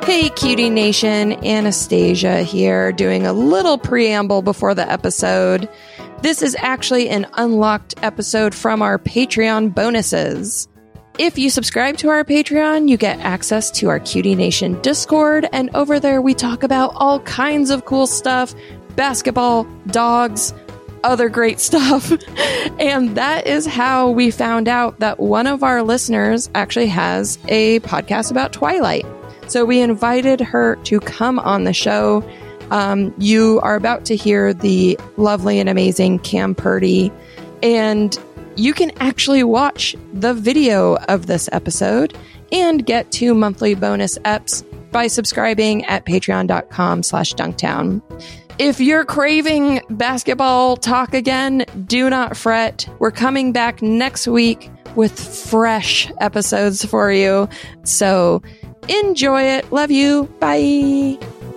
Hey, Cutie Nation, Anastasia here, doing a little preamble before the episode. This is actually an unlocked episode from our Patreon bonuses. If you subscribe to our Patreon, you get access to our Cutie Nation Discord, and over there we talk about all kinds of cool stuff, basketball, dogs, other great stuff. And that is how we found out that one of our listeners actually has a podcast about Twilight. So we invited her to come on the show. You are about to hear the lovely and amazing Cam Purdy, and you can actually watch the video of this episode and get 2 monthly bonus eps by subscribing at patreon.com/dunktown. If you're craving basketball talk again, do not fret. We're coming back next week with fresh episodes for you. So enjoy it. Love you. Bye.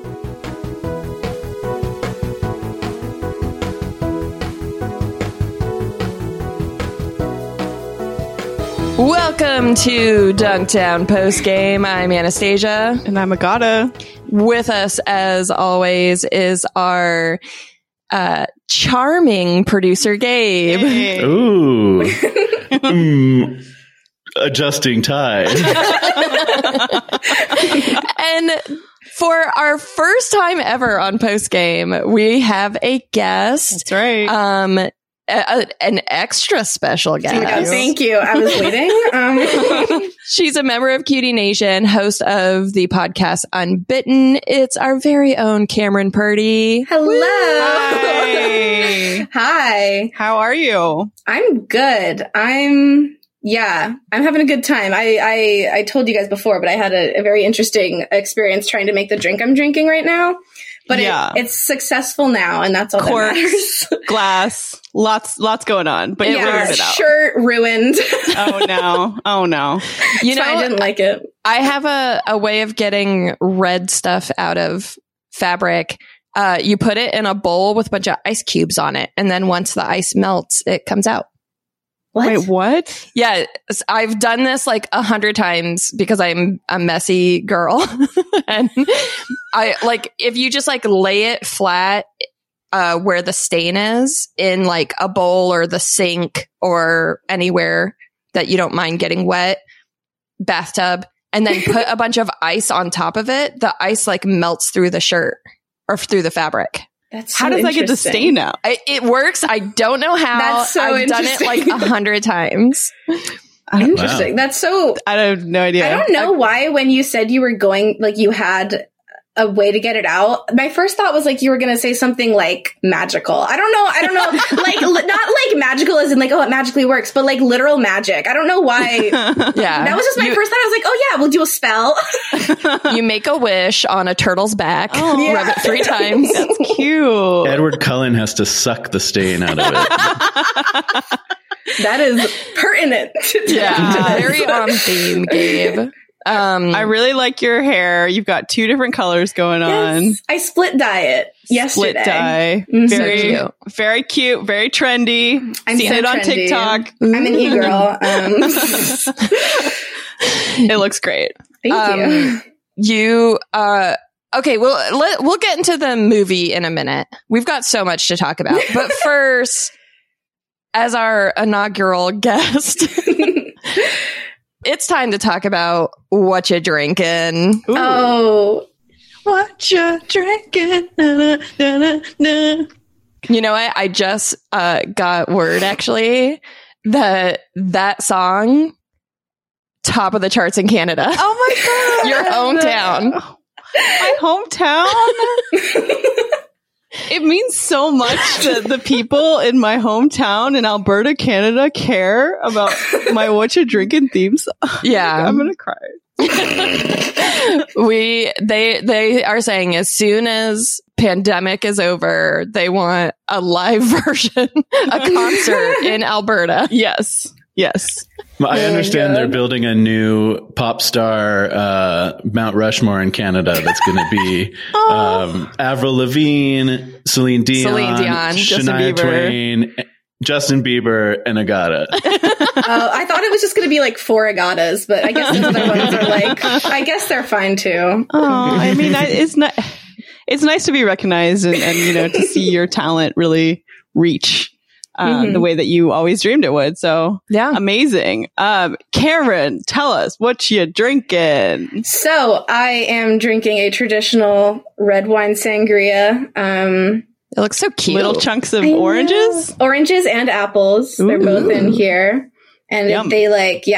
Welcome to Dunktown Postgame. I'm Anastasia. And I'm Agata. With us, as always, is our charming producer, Gabe. Hey. Ooh. Adjusting tie. And for our first time ever on Postgame, we have a guest. That's right. An extra special guest. Thank you. I was waiting. She's a member of Cutie Nation, host of the podcast Unbitten. It's our very own Cameron Purdy. Hello. Hi. Hi. How are you? I'm good. I'm having a good time. I told you guys before, but I had a very interesting experience trying to make the drink I'm drinking right now. But it's successful now, and that's all that matters. Glass, lots going on. But you figured it out. Shirt ruined. Oh no! You know, I didn't like it. I have a way of getting red stuff out of fabric. You put it in a bowl with a bunch of ice cubes on it, and then once the ice melts, it comes out. What? Wait, what? Yeah, I've done this like 100 times because I'm a messy girl. And I like, if you just like lay it flat where the stain is in like a bowl or the sink or anywhere that you don't mind getting wet, bathtub, and then put a bunch of ice on top of it, the ice like melts through the shirt or through the fabric. That's how does that get the stain out? It works. I don't know how. That's so I've done it like 100 times. Interesting. Wow. That's so. I have no idea. I don't know why when you said you were going, like you had a way to get it out. My first thought was like you were going to say something like magical. I don't know. Like not like magical as in like, oh, it magically works, but like literal magic. I don't know why. Yeah. That was just my first thought. I was like, oh yeah, we'll do a spell. You make a wish on a turtle's back, rub it 3 times. That's cute. Edward Cullen has to suck the stain out of it. That is pertinent. Yeah, very on theme, Gabe. I really like your hair. You've got 2 different colors going on. I split dye it yesterday. Split dye. Mm-hmm. Very cute. Very trendy. I'm Seen so it on trendy. TikTok. I'm an e-girl. It looks great. Thank you. Okay, well, we'll get into the movie in a minute. We've got so much to talk about. But first, as our inaugural guest, it's time to talk about what you drinking. Ooh. Oh, What you drinking? Na, na, na, na. You know what? I just got word, actually, that song, top of the charts in Canada. Oh my God. Your hometown. My hometown? It means so much that the people in my hometown in Alberta, Canada care about my what you drinking theme song. Yeah. I'm going to cry. They are saying as soon as pandemic is over, they want a live version, a concert in Alberta. Yes. I understand they're building a new pop star Mount Rushmore in Canada that's going to be Avril Lavigne, Celine Dion, Justin Shania Bieber. Twain, Justin Bieber and Agata. I thought it was just going to be like 4 Agatas, but I guess the other ones are like, I guess they're fine too. Oh, I mean, it's not. It's nice to be recognized and to see your talent really reach the way that you always dreamed it would. So Yeah. amazing. Karen, tell us what you drinking. So I am drinking a traditional red wine sangria. It looks so cute. Little chunks of I know. oranges. Oranges and apples. They're both in here. And Yum. they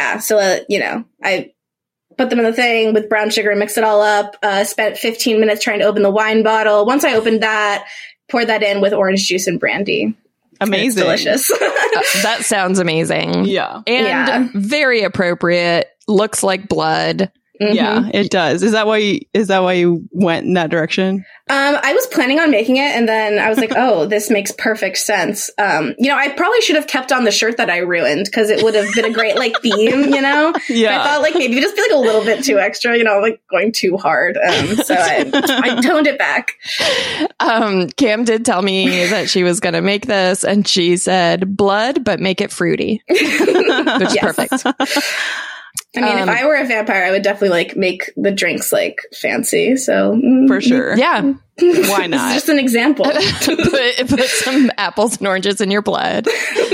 I put them in the thing with brown sugar and mix it all up. Spent 15 minutes trying to open the wine bottle. Once I opened that, poured that in with orange juice and brandy. Amazing. It's delicious. That sounds amazing. Yeah. And Yeah. very appropriate. Looks like blood. Yeah, it does. Is that why you went in that direction? I was planning on making it, and then I was like, "Oh, this makes perfect sense." I probably should have kept on the shirt that I ruined because it would have been a great theme. Yeah. I thought maybe just be a little bit too extra. Going too hard. So I toned it back. Cam did tell me that she was going to make this, and she said blood, but make it fruity, which is Yes. perfect. I mean, if I were a vampire, I would definitely make the drinks fancy. So For sure. Yeah. Why This is not? just an example. put some apples and oranges in your blood.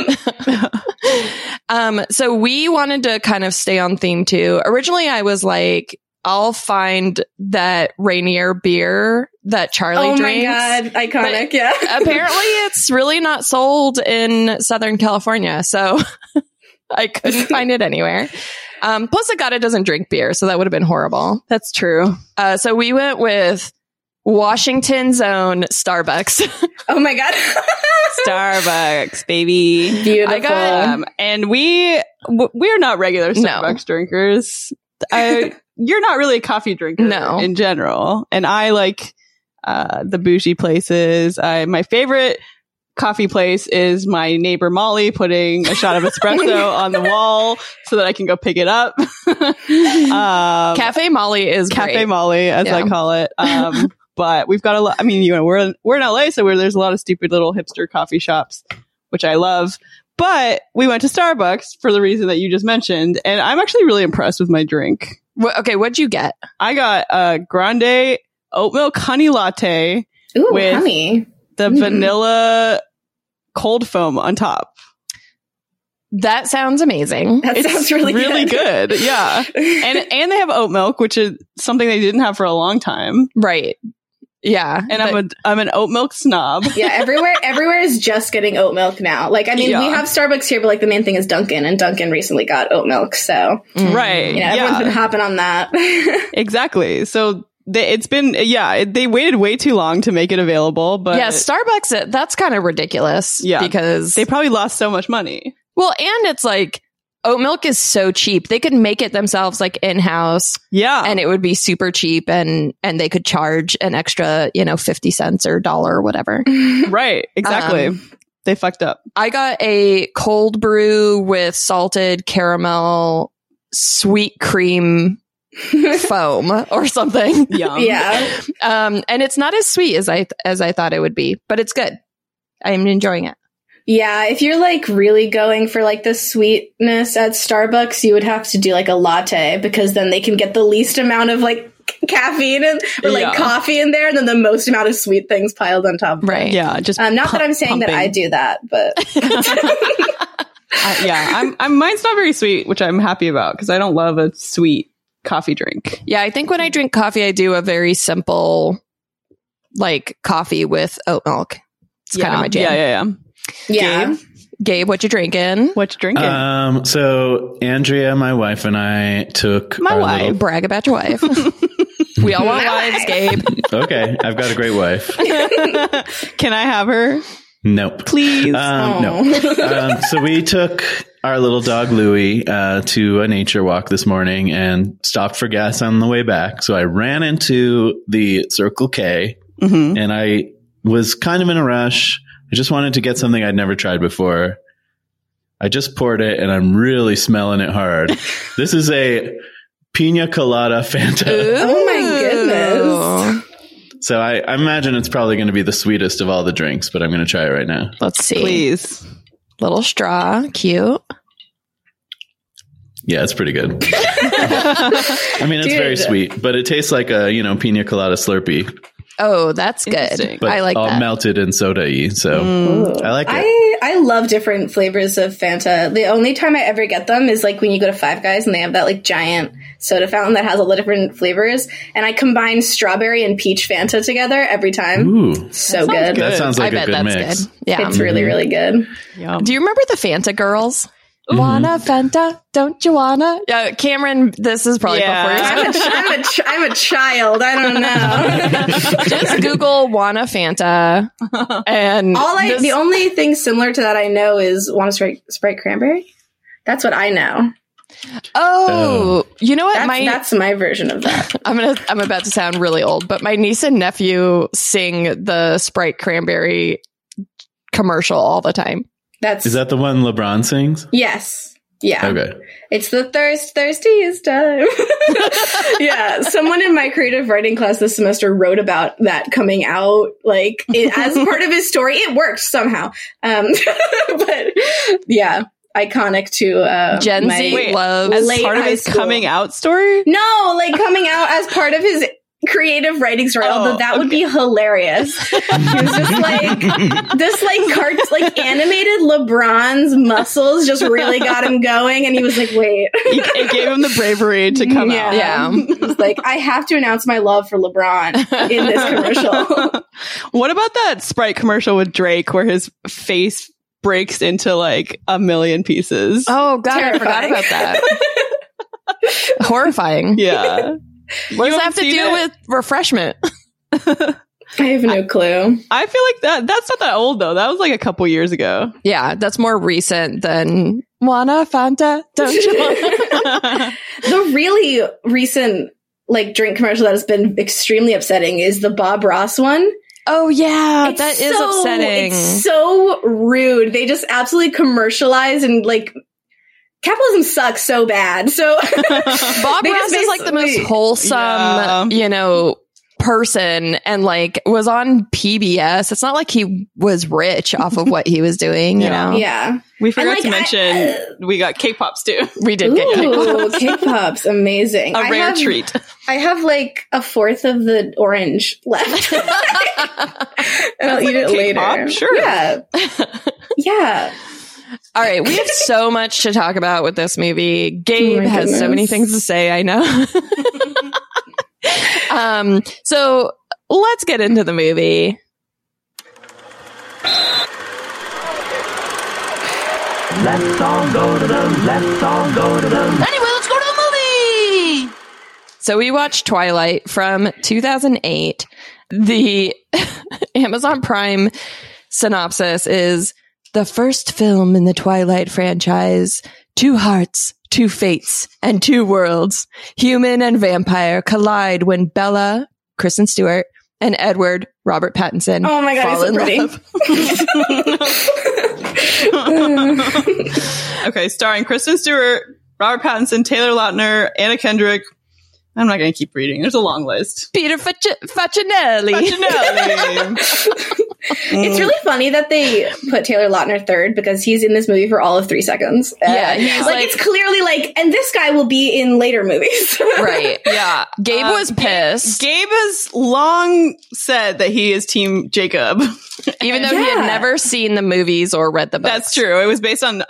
So we wanted to kind of stay on theme too. Originally, I was like, I'll find that Rainier beer that Charlie Oh drinks. my god, iconic! But yeah. Apparently, it's really not sold in Southern California, so I couldn't find it anywhere. Plus, Agata doesn't drink beer, so that would have been horrible. That's true. So we went with Washington's own Starbucks. Oh my god. Starbucks, baby. Beautiful. I got- And we're not regular Starbucks drinkers. You're not really a coffee drinker No. in general. And I like the bougie places. My favorite coffee place is my neighbor Molly putting a shot of espresso on the wall so that I can go pick it up. Cafe Molly is Cafe great. Molly, as I Yeah. call it. But we've got a lot. I mean, we're in LA, so there's a lot of stupid little hipster coffee shops, which I love. But we went to Starbucks for the reason that you just mentioned, and I'm actually really impressed with my drink. Okay, what'd you get? I got a grande oat milk honey latte, Ooh, with- honey. the vanilla cold foam on top. That sounds amazing. That sounds really good. Yeah. And they have oat milk, which is something they didn't have for a long time. Right. Yeah. And I'm an oat milk snob. Yeah, everywhere is just getting oat milk now. We have Starbucks here, but the main thing is Dunkin', and Dunkin' recently got oat milk, so Right. everyone's been hopping on that. Exactly. So they waited way too long to make it available, but yeah, Starbucks, that's kind of ridiculous. Yeah. Because they probably lost so much money. well, and it's oat milk is so cheap. They could make it themselves in-house Yeah. and it would be super cheap and they could charge an extra, 50 cents or $1 or whatever. Right. Exactly. They fucked up. I got a cold brew with salted caramel sweet cream foam or something. Yum. Yeah. And it's not as sweet as I thought it would be, but it's good. I'm enjoying it. Yeah, if you're really going for the sweetness at Starbucks, you would have to do a latte, because then they can get the least amount of caffeine or Yeah. coffee in there, and then the most amount of sweet things piled on top of it. Right. Yeah. Just Not that I'm saying that I do that, but I'm mine's not very sweet, which I'm happy about because I don't love a sweet coffee drink. Yeah, I think when I drink coffee, I do a very simple, coffee with oat milk. It's kind of my jam. Yeah. yeah. Gabe, what you drinking? What you drinking? So Andrea, my wife, and I took My our wife. little- Brag about your wife. We all want wives, Gabe. Okay, I've got a great wife. Can I have her? Nope. Please. No. So we took our little dog Louie to a nature walk this morning and stopped for gas on the way back. So I ran into the Circle K and I was kind of in a rush. I just wanted to get something I'd never tried before. I just poured it and I'm really smelling it hard. This is a Pina Colada Fanta. Oh my goodness. So I imagine it's probably going to be the sweetest of all the drinks, but I'm going to try it right now. Let's see. Please. Little straw. Cute. Yeah, it's pretty good. I mean, it's very sweet, but it tastes like a, pina colada Slurpee. Oh, that's good. But I like all that. melted in soda-y, so I like it. I love different flavors of Fanta. The only time I ever get them is like when you go to Five Guys and they have that like giant soda fountain that has all the different flavors, and I combine strawberry and peach Fanta together every time. Ooh, so good. that sounds like I a bet good that's mix. good. Yeah. It's really, really good. Do you remember the Fanta girls? Wanna Fanta? Don't you wanna? Yeah, Cameron, this is probably before your time. I'm a child. I don't know. Just Google Wanna Fanta, and the only thing similar to that I know is Wanna Sprite Cranberry. That's what I know. Oh, you know what? That's my version of that. I'm about to sound really old, but my niece and nephew sing the Sprite Cranberry commercial all the time. Is that the one LeBron sings? Yes. Yeah. Okay. It's the thirstiest time. Yeah. Someone in my creative writing class this semester wrote about that coming out, like as part of his story. It worked somehow. But yeah, iconic to Gen Z loves as part of his coming out story. No, like coming out as part of his creative writing story, although that would be hilarious. He was just like this like animated LeBron's muscles just really got him going, and he was like, wait. It gave him the bravery to come out. Yeah. It was like, I have to announce my love for LeBron in this commercial. What about that Sprite commercial with Drake where his face breaks into like a million pieces? Oh God, Terrifying. I forgot about that. Horrifying. Yeah. What does that have to do with refreshment? I have no clue. I feel like that's not that old though. That was like a couple years ago. Yeah, that's more recent than Wanna Fanta? Don't you want? The really recent like drink commercial that has been extremely upsetting is the Bob Ross one. Oh yeah, that is upsetting. It's so rude. They just absolutely commercialize and like capitalism sucks so bad. So Bob Ross is like the most wholesome, person, and like was on PBS. It's not like he was rich off of what he was doing, you know? Yeah. We forgot to mention we got K-Pops too. We did get K-Pops. K-Pops, amazing. A rare treat. I have like a fourth of the orange left. And I'll eat it later. Sure. Yeah. Yeah. All right, we have so much to talk about with this movie. Gabe has so many things to say, I know. So let's get into the movie. Let's all go to the Anyway, let's go to the movie! So we watched Twilight from 2008. The Amazon Prime synopsis is the first film in the Twilight franchise. 2 hearts, 2 fates, and 2 worlds. Human and vampire collide when Bella, Kristen Stewart, and Edward, Robert Pattinson, oh my God, fall in love. Okay, starring Kristen Stewart, Robert Pattinson, Taylor Lautner, Anna Kendrick. I'm not going to keep reading. There's a long list. Peter Facinelli. It's really funny that they put Taylor Lautner third because he's in this movie for all of 3 seconds. Yeah, he's like it's clearly like, and this guy will be in later movies. Right. Yeah. Gabe was pissed. Gabe has long said that he is Team Jacob. Even though he had never seen the movies or read the books. That's true. It was based on...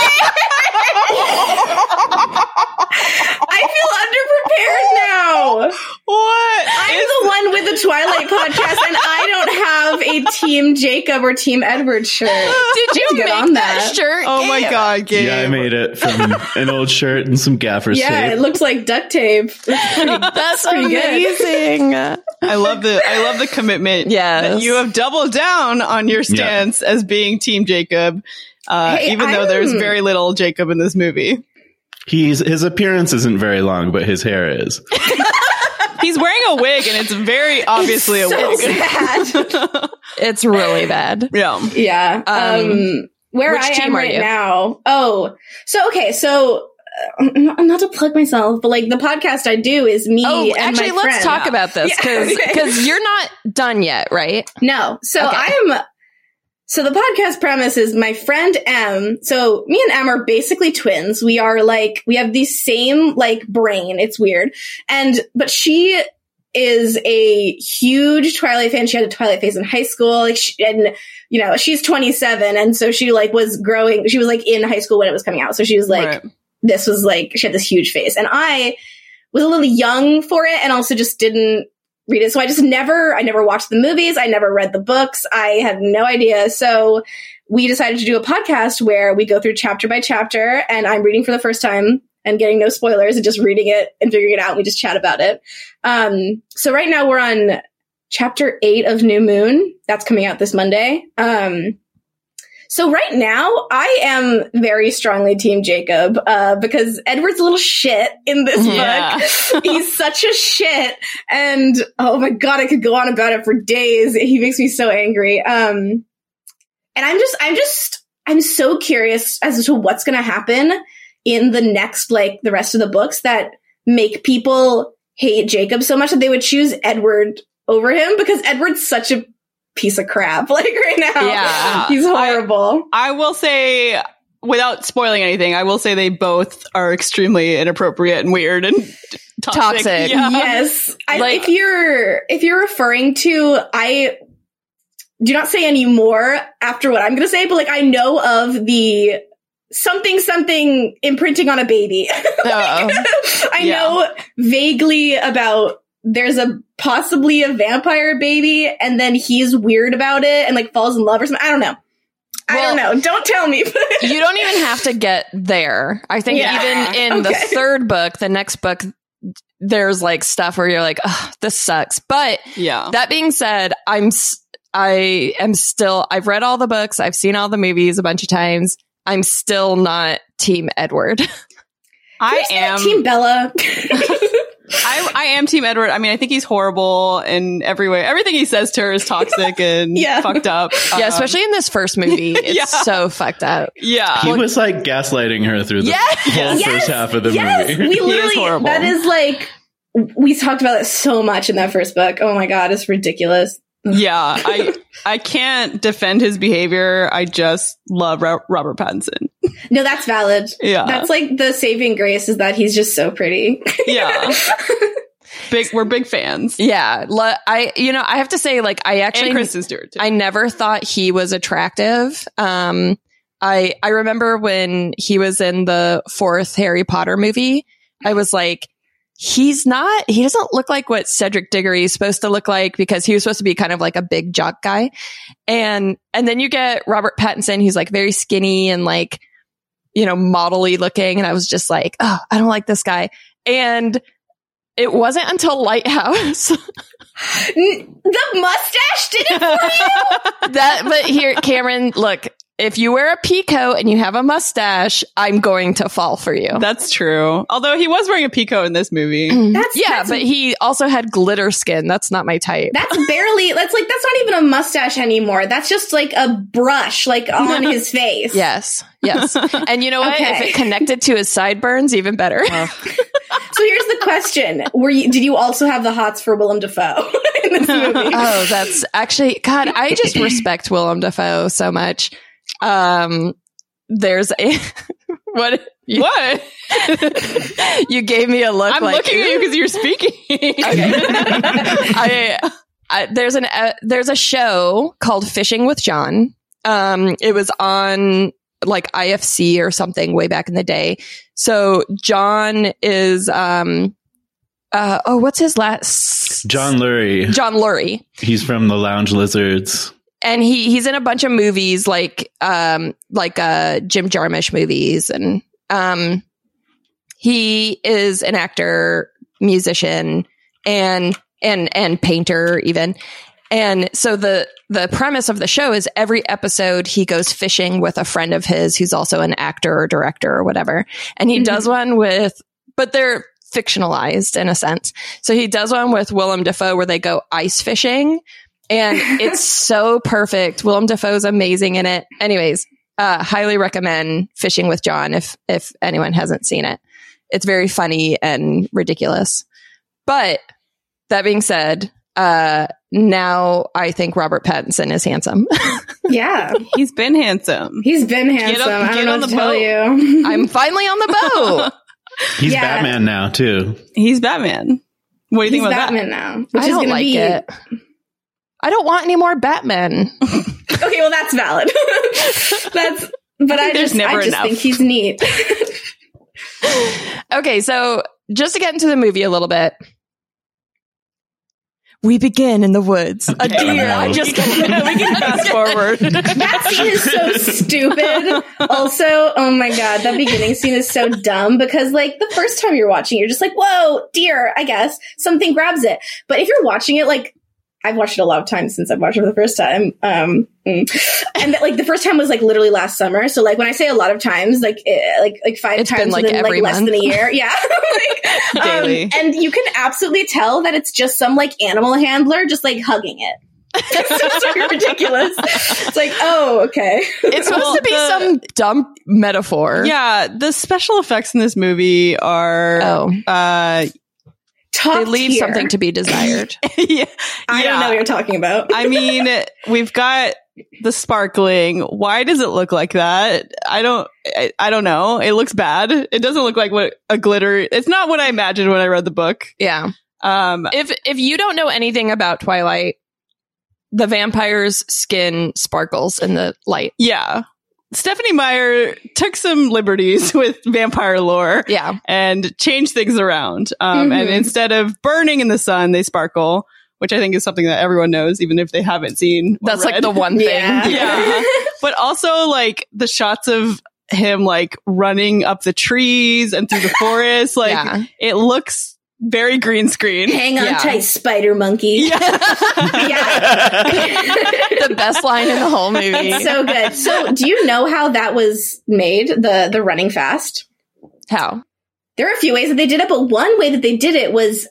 I feel underprepared now. What? I'm the one with the Twilight podcast, and I don't have a Team Jacob or Team Edward shirt. Did you get make on that shirt? Oh my God, Gabe. Yeah, I made it from an old shirt and some gaffer's tape. Yeah, it looks like duct tape. That's amazing. I love the commitment. Yes. That you have doubled down on your stance as being Team Jacob, even though there's very little Jacob in this movie. His appearance isn't very long, but his hair is. He's wearing a wig, and it's very obviously a wig. Bad. It's really bad. Yeah. Yeah. Where I am right now. Oh, so not to plug myself, but like the podcast I do is me. Oh, and actually, my let's friend. talk about this because you're not done yet, right? No. So Okay. So the podcast premise is my friend Em. So me and Em are basically twins. We are like, we have the same like brain. It's weird. But she is a huge Twilight fan. She had a Twilight phase in high school. Like, she's 27. And so she like was growing. She was like in high school when it was coming out. So she was like, This was like, she had this huge phase. And I was a little young for it and also just didn't read it. So I never watched the movies. I never read the books. I had no idea. So we decided to do a podcast where we go through chapter by chapter and I'm reading for the first time and getting no spoilers and just reading it and figuring it out. And we just chat about it. So right now we're on chapter 8 of New Moon. That's coming out this Monday. So right now, I am very strongly Team Jacob, because Edward's a little shit in this book. He's such a shit. And oh my God, I could go on about it for days. He makes me so angry. And I'm so curious as to what's going to happen in the next, like the rest of the books that make people hate Jacob so much that they would choose Edward over him, because Edward's such a piece of crap, like right now. Yeah. He's horrible. I will say, without spoiling anything, I will say they both are extremely inappropriate and weird and toxic. Yeah. Yes. If you're referring to, I do not say any more after what I'm going to say, but like I know of the something imprinting on a baby. I know vaguely about there's possibly a vampire baby and then he's weird about it and like falls in love or something. I don't know. I don't know. Don't tell me. You don't even have to get there. I think even in the third book, the next book, there's like stuff where you're like, oh, this sucks. But that being said, I am still, I've read all the books. I've seen all the movies a bunch of times. I'm still not Team Edward. I am Team Bella. I am Team Edward. I mean, I think he's horrible in every way. Everything he says to her is toxic and fucked up. Yeah, especially in this first movie. It's so fucked up. Yeah. He was like gaslighting her through the whole first half of the movie. We literally, that is like, we talked about it so much in that first book. Oh my God, it's ridiculous. Yeah, I can't defend his behavior. I just love Robert Pattinson. No, that's valid. Yeah. That's like the saving grace is that he's just so pretty. Yeah. We're big fans. Yeah. I have to say, like, I actually, and Kristen Stewart too. I never thought he was attractive. I remember when he was in the 4th Harry Potter movie, I was like, he doesn't look like what Cedric Diggory is supposed to look like, because he was supposed to be kind of like a big jock guy. And then you get Robert Pattinson, who's like very skinny and like, model-y looking. And I was just like, oh, I don't like this guy. And it wasn't until Lighthouse. The mustache did it for you? But here, Cameron, look, if you wear a peacoat and you have a mustache, I'm going to fall for you. That's true. Although he was wearing a peacoat in this movie. But he also had glitter skin. That's not my type. That's not even a mustache anymore. That's just like a brush, like on his face. Yes. And you know what? If it connected to his sideburns, even better. So here's the question. Did you also have the hots for Willem Dafoe in this movie? Oh, that's actually, God, I just respect Willem Dafoe so much. There's a what? What? You gave me a look. I'm like, looking at you because you're speaking. There's a show called Fishing with John. It was on like IFC or something way back in the day. So John is what's his last? John Lurie. John Lurie. He's from the Lounge Lizards. And he's in a bunch of movies like Jim Jarmusch movies. And he is an actor, musician, and painter even. And so the premise of the show is every episode he goes fishing with a friend of his who's also an actor or director or whatever. And he does one but they're fictionalized in a sense. So he does one with Willem Dafoe where they go ice fishing. And it's so perfect. Willem Dafoe's amazing in it. Anyways, highly recommend Fishing with John if anyone hasn't seen it. It's very funny and ridiculous. But that being said, now I think Robert Pattinson is handsome. Yeah. He's been handsome. He's been handsome. I don't know what to tell you. I'm finally on the boat. He's Yeah. Batman now too. He's Batman. What do you He's think about Batman now. Which I is don't gonna like be it. I don't want any more Batman. Okay, well that's valid. I there's just never enough. think he's neat. Okay, so just to get into the movie a little bit. We begin in the woods. A deer. no. I just we can fast forward. That scene is so stupid. Also, oh my god, that beginning scene is so dumb because like the first time you're watching, you're just like, whoa, deer, I guess. Something grabs it. But if you're watching it, like, I've watched it a lot of times since I've watched it for the first time. And like the first time was like literally last summer. So like when I say a lot of times, like 5 It's times been, like, within every like less month. than a year. Yeah. Daily. And you can absolutely tell that it's just some like animal handler just like hugging it. It's so ridiculous. It's like, oh, okay. It's supposed to be some dumb metaphor. Yeah, the special effects in this movie are Top They leave tier. something to be desired. yeah. I don't know what you're talking about. I mean, we've got the sparkling. Why does it look like that? I don't know. It looks bad. It doesn't look like what a glitter. It's not what I imagined when I read the book. Yeah. If you don't know anything about Twilight, the vampire's skin sparkles in the light. Yeah. Stephanie Meyer took some liberties with vampire lore. Yeah. And changed things around. And instead of burning in the sun, they sparkle, which I think is something that everyone knows, even if they haven't seen. or That's like read. the one thing. Yeah. Yeah. But also like the shots of him like running up the trees and through the forest, like Yeah. it looks very green screen. Hang on Yeah. tight, spider monkey. Yeah. The best line in the whole movie. It's so good. So, do you know how that was made? The running fast. How? There are a few ways that they did it, but one way that they did it was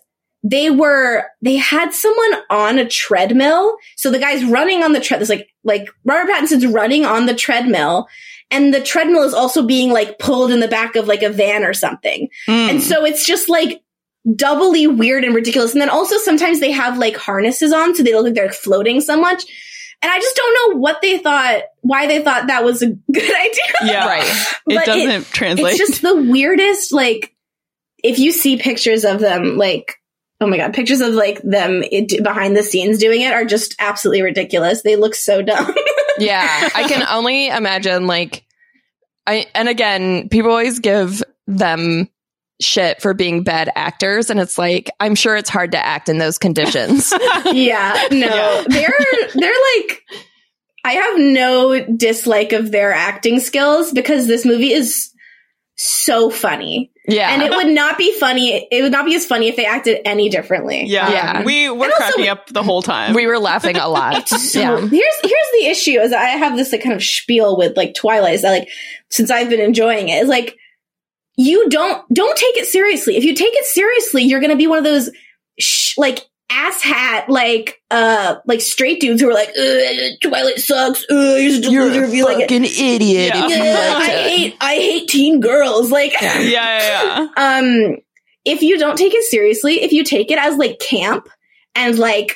they had someone on a treadmill. So the guy's running on the treadmill. It's like Robert Pattinson's running on the treadmill, and the treadmill is also being like pulled in the back of like a van or something. And so it's just like doubly weird and ridiculous. And then also sometimes they have like harnesses on, so they look like they're floating so much. And I just don't know why they thought that was a good idea. Yeah. Right. It But doesn't translate. It's just the weirdest, like, if you see pictures of them, like, oh my God, pictures of like them behind the scenes doing it are just absolutely ridiculous. They look so dumb. Yeah. I can only imagine like, and again, people always give them shit for being bad actors. And it's like, I'm sure it's hard to act in those conditions. Yeah, no, Yeah. they're like, I have no dislike of their acting skills because this movie is so funny. Yeah. And it would not be funny. It would not be as funny if they acted any differently. yeah. Yeah. We were And also- cracking up the whole time. We were laughing a lot. So Yeah. here's the issue is I have this like kind of spiel with like Twilight is that like since I've been enjoying it is like you don't take it seriously. If you take it seriously, you're going to be one of those like asshat like straight dudes who are like Twilight sucks. You're just a loser if you like it. idiot. Yeah. If you like I hate teen girls. Like yeah. if you don't take it seriously, if you take it as like camp and like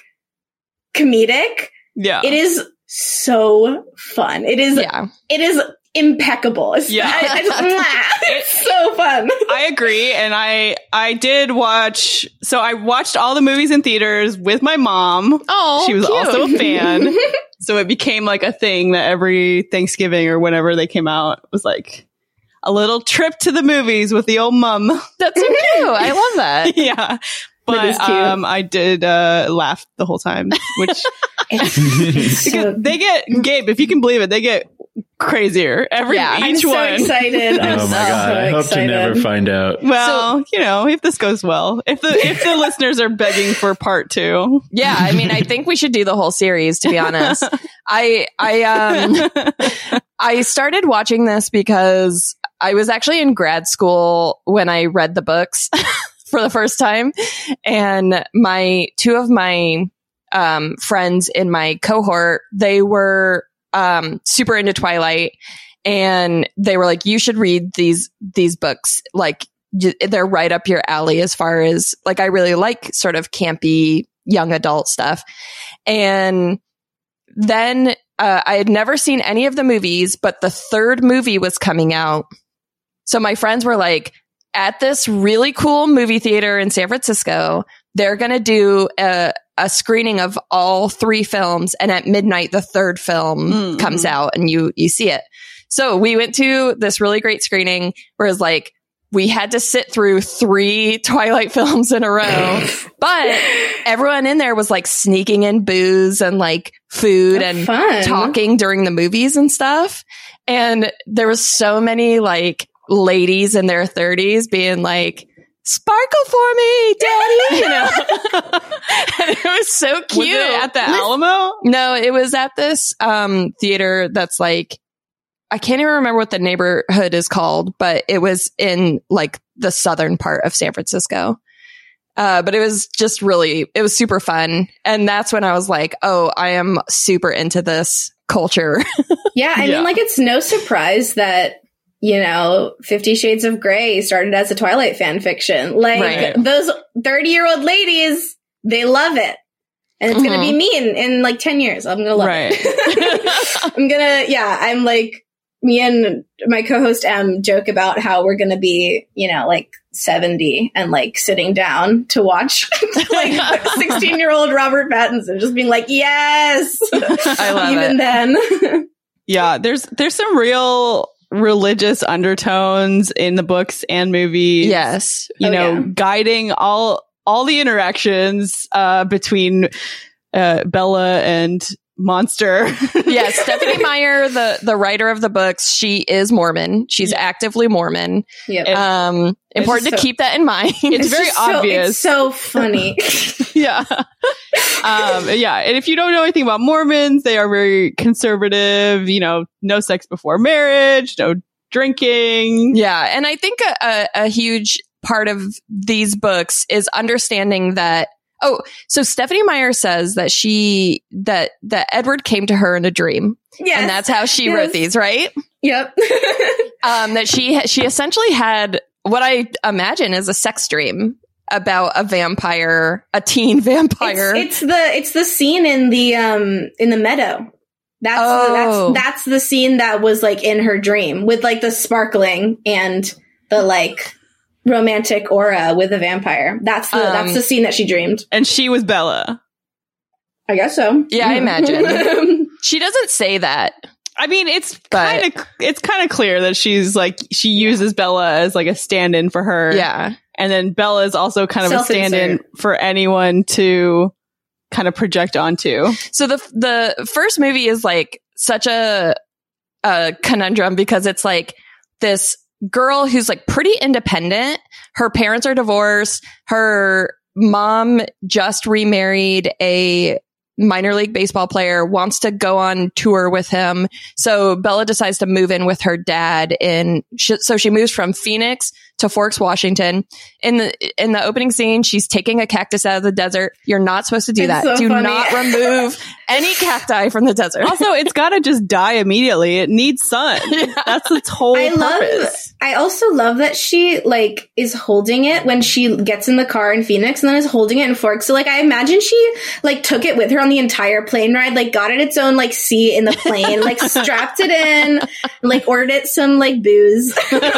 comedic, Yeah. it is so fun. It is impeccable. It's, Yeah. it's so fun. I agree. And I did watch, so I watched all the movies in theaters with my mom. Oh, She was cute. also a fan. So it became like a thing that every Thanksgiving or whenever they came out was like a little trip to the movies with the old mum. That's so cute. I love that. Yeah. But is cute. I did laugh the whole time, which It's because they get, Gabe, if you can believe it, they get crazier every Yeah. each I'm so one. excited. I'm Oh my so God. I hope excited. to never find out. Well, you know, if this goes well, if the listeners are begging for part 2. Yeah, I mean, I think we should do the whole series, to be honest. I started watching this because I was actually in grad school when I read the books for the first time. And two of my friends in my cohort, they were super into Twilight. And they were like, you should read these books. Like, they're right up your alley as far as, like, I really like sort of campy young adult stuff. And then I had never seen any of the movies, but the third movie was coming out. So my friends were like, at this really cool movie theater in San Francisco, they're going to do a screening of all 3 films. And at midnight, the third film comes out and you see it. So we went to this really great screening where it's like, we had to sit through 3 Twilight films in a row, but everyone in there was like sneaking in booze and like food and talking during the movies and stuff. And there was so many like ladies in their 30s being like, sparkle for me, daddy, you know. And it was so cute. Was it at the Alamo? No, it was at this theater that's like, I can't even remember what the neighborhood is called, but it was in like the southern part of San Francisco. But it was just really, it was super fun. And that's when I was like, oh, I am super into this culture. Yeah. I mean, like, it's no surprise that, you know, 50 Shades of Grey started as a Twilight fan fiction. Like, those 30-year-old ladies, they love it. And it's going to be me in like 10 years. I'm going to love it. I'm like, me and my co-host Em joke about how we're going to be, you know, like 70 and like sitting down to watch like 16-year-old Robert Pattinson just being like, yes, I love even it. then. Yeah, there's some real religious undertones in the books and movies. Yes. You know, guiding all the interactions between Bella and Monster. Yeah, Stephanie Meyer, the writer of the books, she is Mormon. She's actively Mormon. Yep. Important to keep that in mind. It's very obvious. It's so funny. Yeah. And if you don't know anything about Mormons, they are very conservative, you know, no sex before marriage, no drinking. Yeah. And I think a huge part of these books is understanding that. Oh, so Stephanie Meyer says that that Edward came to her in a dream. Yes. And that's how she wrote these, right? Yep. That she essentially had what I imagine is a sex dream about a vampire, a teen vampire. It's the scene in the meadow. That's the scene that was like in her dream with like the sparkling and the like romantic aura with a vampire. That's the scene that she dreamed. And she was Bella. I guess so. Yeah, I imagine. She doesn't say that. I mean, it's kind of clear that she's like, she uses Bella as like a stand-in for her. Yeah. And then Bella is also kind of a stand-in for anyone to kind of project onto. So the first movie is like such a conundrum because it's like this girl who's like pretty independent. Her parents are divorced. Her mom just remarried a minor league baseball player, wants to go on tour with him. So Bella decides to move in with her dad so she moves from Phoenix to Forks, Washington. In the opening scene, she's taking a cactus out of the desert. You're not supposed to do that. So do funny. not remove any cacti from the desert. Also, it's got to just die immediately. It needs sun. Yeah. That's its whole purpose. I also love that she like is holding it when she gets in the car in Phoenix and then is holding it in Forks. So like I imagine she like took it with her on the entire plane ride, like got it its own like seat in the plane, like strapped it in, like ordered it some like booze.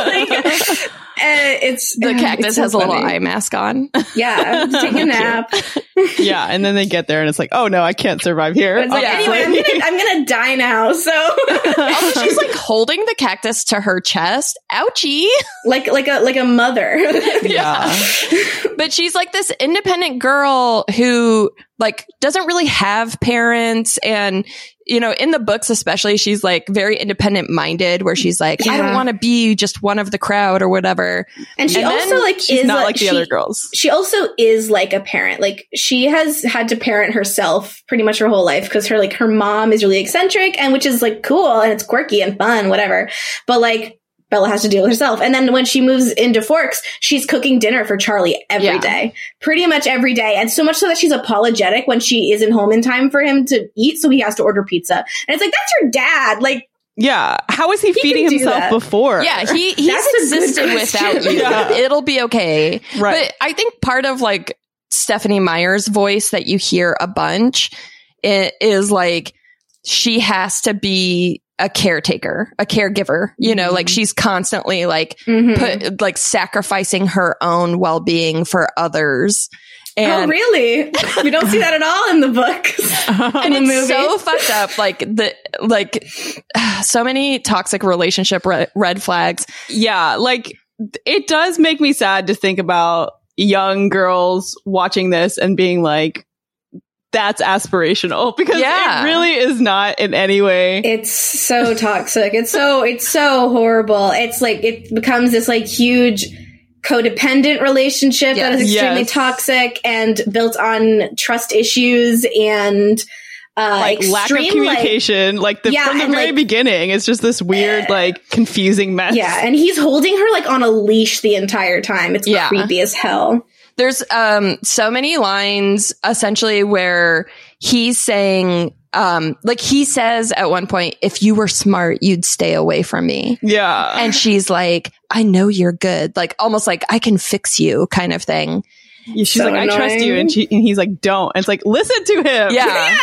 The cactus has a little eye mask on. Yeah, taking a nap. Yeah, and then they get there and it's like, oh no, I can't survive here. It's like, anyway, I'm gonna die now. So also, she's like holding the cactus to her chest. Ouchie! like a mother. Yeah. But she's like this independent girl who like doesn't really have parents, and you know, in the books especially, she's like very independent minded, where she's like, I don't want to be just one of the crowd or whatever. And she also like she's is not like the other girls. She also is like a parent. Like she has had to parent herself pretty much her whole life because her mom is really eccentric, and which is like cool and it's quirky and fun, whatever. But like Bella has to deal with herself. And then when she moves into Forks, she's cooking dinner for Charlie every day. Pretty much every day. And so much so that she's apologetic when she isn't home in time for him to eat, so he has to order pizza. And it's like, that's your dad. Like, yeah. How is he feeding himself before? Yeah, he's existed without you. Yeah. It'll be okay. Right. But I think part of like Stephanie Meyer's voice that you hear a bunch. It is like she has to be a caretaker, a caregiver, you know, like she's constantly like sacrificing her own well-being for others. And, oh, really? We don't see that at all in the books. And it's so fucked up. So many toxic relationship red flags. Yeah. Like it does make me sad to think about young girls watching this and being like, that's aspirational, because it really is not in any way. It's so toxic. It's so horrible. It's like, it becomes this like huge codependent relationship that is extremely toxic and built on trust issues and like lack of communication, from the very beginning. It's just this weird, like confusing mess. Yeah, and he's holding her like on a leash the entire time. It's creepy as hell. There's so many lines essentially where he's saying, like he says at one point, if you were smart, you'd stay away from me. Yeah. And she's like, I know you're good. Like almost like I can fix you kind of thing. She's so like, annoying. I trust you. And he's like, don't. And it's like, listen to him. Yeah.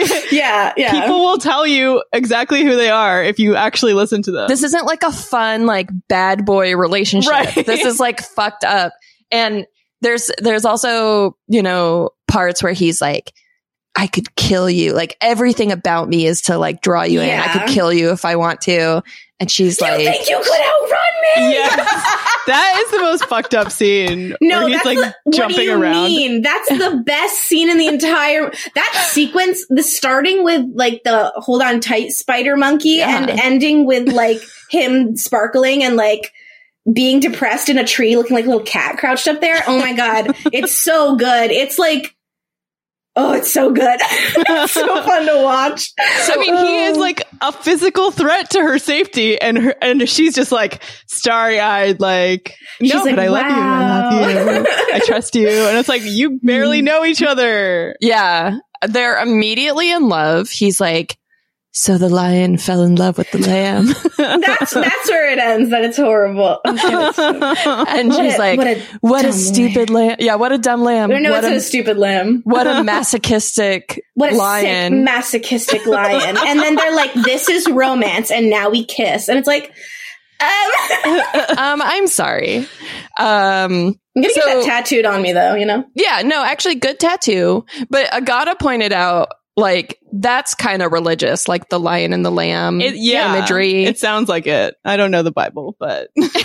Yeah. People will tell you exactly who they are if you actually listen to them. This isn't like a fun, like bad boy relationship. Right. This is like fucked up. And there's also, you know, parts where he's like, I could kill you. Like everything about me is to like draw you in. I could kill you if I want to. And she's you like, think you could outrun me? Yes. That is the most fucked up scene. No, where he's that's like jumping what do you around. Mean? That's the best scene in the entire, that sequence, the starting with like the hold on tight spider monkey and ending with like him sparkling and like being depressed in a tree looking like a little cat crouched up there. Oh my God. It's so good. It's like, oh, it's so good. It's so fun to watch. So, I mean, he is like a physical threat to her safety, and she's just like starry-eyed, like, no, but I love you. I trust you. And it's like, you barely know each other. Yeah. They're immediately in love. He's like, so the lion fell in love with the lamb. That's where it ends, that it's horrible. And she's like, what a stupid lamb. Yeah, what a dumb lamb. No, it's a stupid lamb. What a masochistic what a lion. Sick, masochistic lion. And then they're like, this is romance, and now we kiss. And it's like, I'm sorry. I'm gonna get that tattooed on me, though, you know? Yeah, no, actually, good tattoo. But Agata pointed out, like, that's kind of religious, like the lion and the lamb imagery. It sounds like it. I don't know the Bible, but.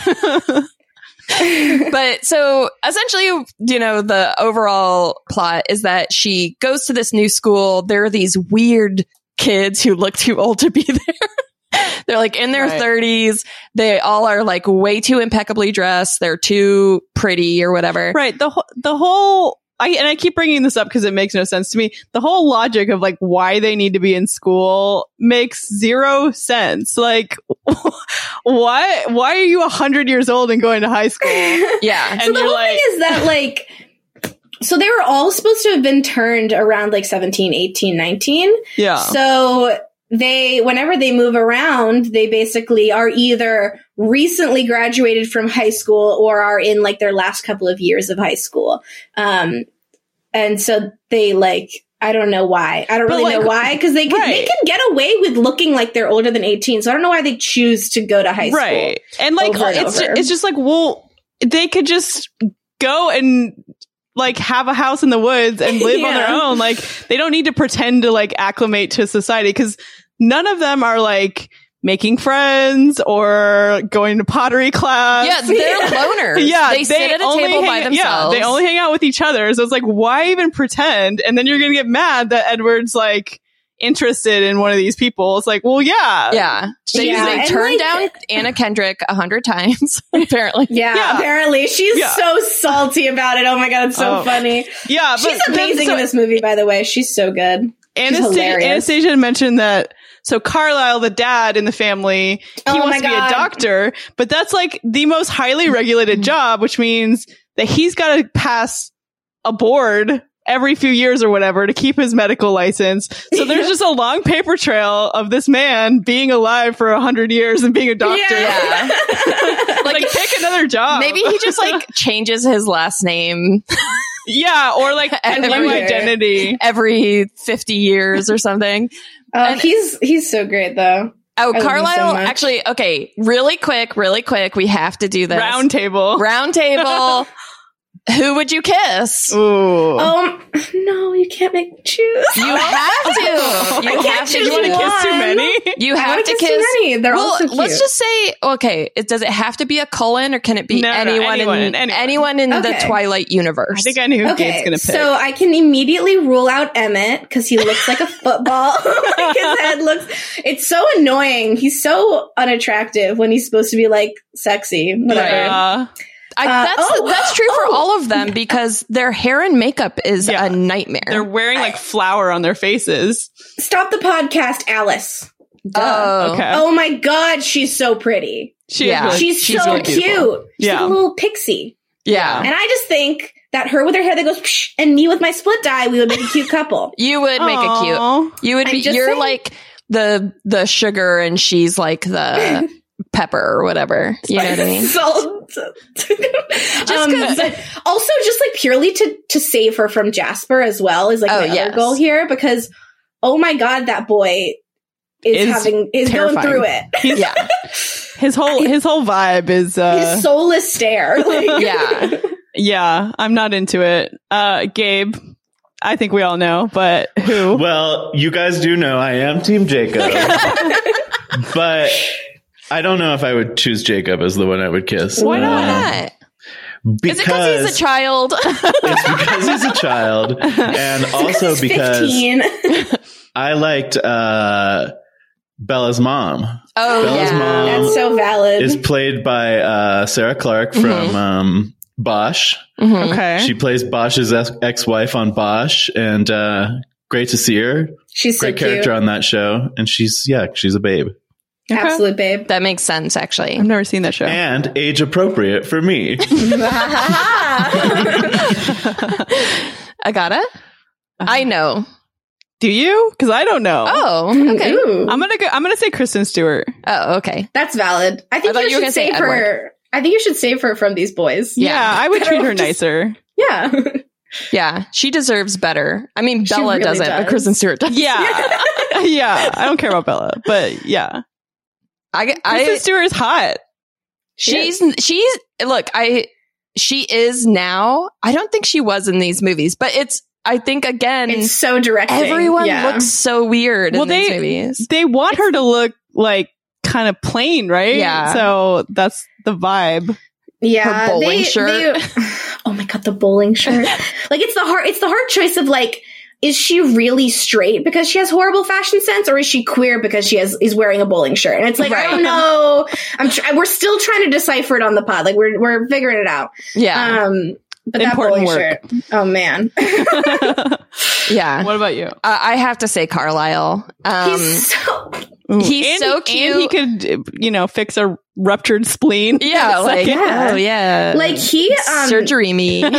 But so essentially, you know, the overall plot is that she goes to this new school. There are these weird kids who look too old to be there. They're like in their 30s. They all are like way too impeccably dressed. They're too pretty or whatever. Right. The whole. I keep bringing this up because it makes no sense to me. The whole logic of like why they need to be in school makes zero sense. Like, why are you 100 years old and going to high school? Yeah. And so the whole thing is that like, so they were all supposed to have been turned around like 17, 18, 19. Yeah. So whenever they move around, they basically are either recently graduated from high school or are in like their last couple of years of high school. And so they like, I don't know why. I don't really know why, because they can get away with looking like they're older than 18. So I don't know why they choose to go to high school. Right. And like, it's just like, well, they could just go and like have a house in the woods and live on their own. Like they don't need to pretend to like acclimate to society, because none of them are like making friends or going to pottery class. Yeah, they're loners. Yeah, they sit at a table by themselves. Yeah, they only hang out with each other. So it's like, why even pretend? And then you're going to get mad that Edward's like interested in one of these people. It's like, well, yeah. Yeah. They turned down Anna Kendrick 100 times, apparently. Yeah, apparently. She's so salty about it. Oh my God, it's so funny. Yeah. She's amazing in this movie, by the way. She's so good. Anastasia mentioned that. So Carlisle, the dad in the family, he wants to be a doctor, but that's like the most highly regulated job, which means that he's got to pass a board every few years or whatever to keep his medical license. So there's just a long paper trail of this man being alive for 100 years and being a doctor. Yeah. like pick another job. Maybe he just like changes his last name. Yeah, or like a new Every- identity. every 50 years or something. Oh, he's so great though. Oh, I love him so Carlisle, much. actually, okay, really quick, we have to do this. Round table. Round table. Who would you kiss? Ooh. No, you can't make me choose. You have to. I can't choose you want to kiss too one. many? You I have wanna to kiss kiss. too many. They're all so cute. Let's just say, okay, does it have to be a Cullen or can it be No, anyone in the Okay. Twilight universe? I think I knew who Gabe's Okay, going to pick. so I can immediately rule out Emmett because he looks like a football. Like his head looks. It's so annoying. He's so unattractive when he's supposed to be like sexy. Whatever. That's true for all of them because their hair and makeup is Yeah. a nightmare. They're wearing like flour on their faces. Stop the podcast, Alice. Duh. Oh, Okay. Oh my god, she's so pretty. She Yeah. is really, She's so really cute. beautiful. She's Yeah. like a little pixie. yeah. And I just think that her with her hair that goes psh, and me with my split dye, we would make a cute couple. You would make it cute. Aw. You would I'm be. just You're saying. like the sugar, and she's like the pepper or whatever. You know what I mean? Salt. Just 'cause- but also just like purely to save her from Jasper as well is like Oh, my yes. other goal here because oh my god, that boy is going terrifying. through it. Yeah, His whole vibe is His soulless stare. Like, yeah. yeah, I'm not into it. Gabe, I think we all know, but who? Well, you guys do know I am Team Jacob, but I don't know if I would choose Jacob as the one I would kiss. Why not? Because Is it because he's a child? it's because he's a child, and also he's because 15. I liked Bella's mom. Oh, Bella's yeah. mom That's so valid. is played by Sarah Clark from Bosch. Mhm. Okay. She plays Bosch's ex-wife on Bosch, and great to see her. She's so Great cute. character on that show, and she's a babe Okay. Absolute babe. That makes sense, actually. I've never seen that show. and age appropriate for me. Agata? I know. Do you? Because I don't know. Oh, okay. Ooh. I'm gonna say Kristen Stewart. Oh, okay. That's valid. I think I thought you you were should gonna say save her. I think you should save her from these boys. Yeah. Yeah, I would treat her Just- nicer. Yeah. Yeah, she deserves better. I mean, She Bella really doesn't, but does. Kristen Stewart does. Yeah, yeah. I don't care about Bella, but yeah, Kristen Stewart is hot. she is now. I don't think she was in these movies, but I think again, It's so directing. everyone Yeah. looks so weird Well, in these movies. They want her to look like kind of plain, right? Yeah. So that's the vibe. Yeah, Her bowling shirt. oh my god, the bowling shirt! Like it's the hard choice of like, is she really straight because she has horrible fashion sense, or is she queer because she is wearing a bowling shirt? And it's like I don't know. We're still trying to decipher it on the pod. Like we're figuring it out. Yeah, But that Important bowling work. shirt. Oh man, yeah. What about you? I have to say Carlisle. he's so. He's so cute. And he could, fix a ruptured spleen. Yeah, like Yeah. oh yeah, Like he surgery me. Yeah,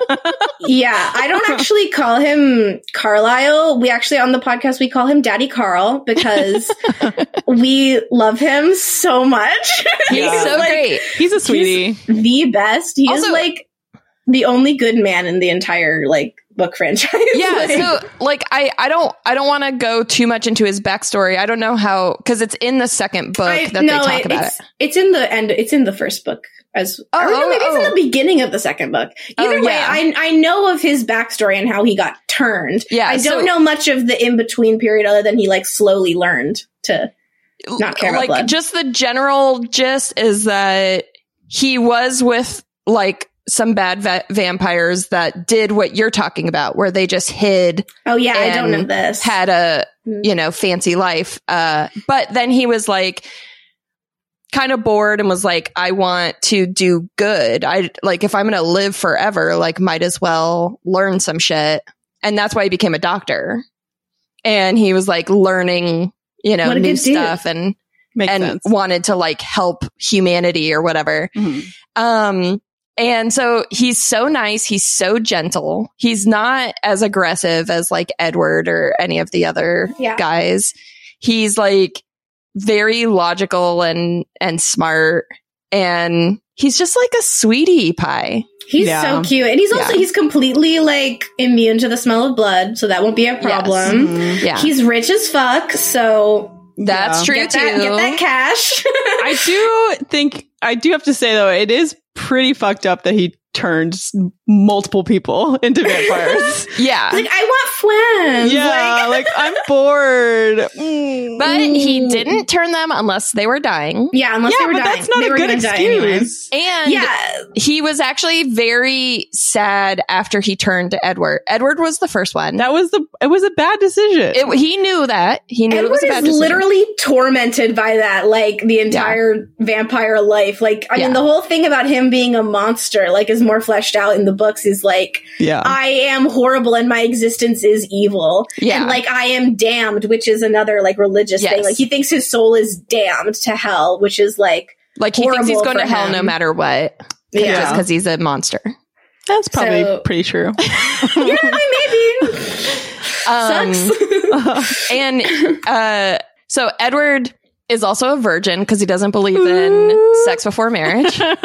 I don't actually call him Carlisle. We actually on the podcast we call him Daddy Carl because we love him so much. He's so like, great. He's a sweetie. He's the best. He is Also- like the only good man in the entire like book franchise. Yeah, Like, so like I don't want to go too much into his backstory. I don't know how because it's in the second book that they talk about it. It's in the end. It's in the first book as. Oh, or no, maybe it's in oh. the beginning of the second book. Either Oh, way, yeah. I know of his backstory and how he got turned. Yeah, I so- don't know much of the in between period other than he like slowly learned to not care about like blood. just the general gist is that he was with like some bad vampires that did what you're talking about, where they just hid, Oh yeah, I don't know and this. had a fancy life. But then he was like kind of bored and was like, I want to do good. I like if I'm going to live forever, like might as well learn some shit. And that's why he became a doctor. And he was like learning, What a new good dude. stuff and Makes sense. wanted to like help humanity or whatever. Mhm. And so he's so nice. He's so gentle. He's not as aggressive as like Edward or any of the other Yeah. guys. He's like very logical and smart. And he's just like a sweetie pie. He's Yeah. so cute. And he's also, he's completely like immune to the smell of blood. So that won't be a problem. Yeah. He's rich as fuck. So That's true get too. that cash. I do have to say though, it is pretty fucked up that he turned multiple people into vampires. Yeah. Like, I want friends. Yeah, like I'm bored. But he didn't turn them unless they were dying. Yeah, unless they were dying. That's not They a were good gonna die anyway. excuse. And Yeah. he was actually very sad after he turned to Edward. Edward was the first one. It was a bad decision. He knew that. He knew it Edward was a bad is decision. literally tormented by that, like, the entire vampire life. Like, I mean, the whole thing about him being a monster, like, is more fleshed out in the books, is like, Yeah. I am horrible and my existence is evil. Yeah. And, like, I am damned, which is another, like, religious Yes. thing. Like, he thinks his soul is damned to hell, which is, like he thinks he's horrible going to for hell him. no matter what. Yeah. Just because he's a monster. That's probably So- pretty true. yeah, maybe. Sucks. And so Edward is also a virgin because he doesn't believe in sex before marriage. No,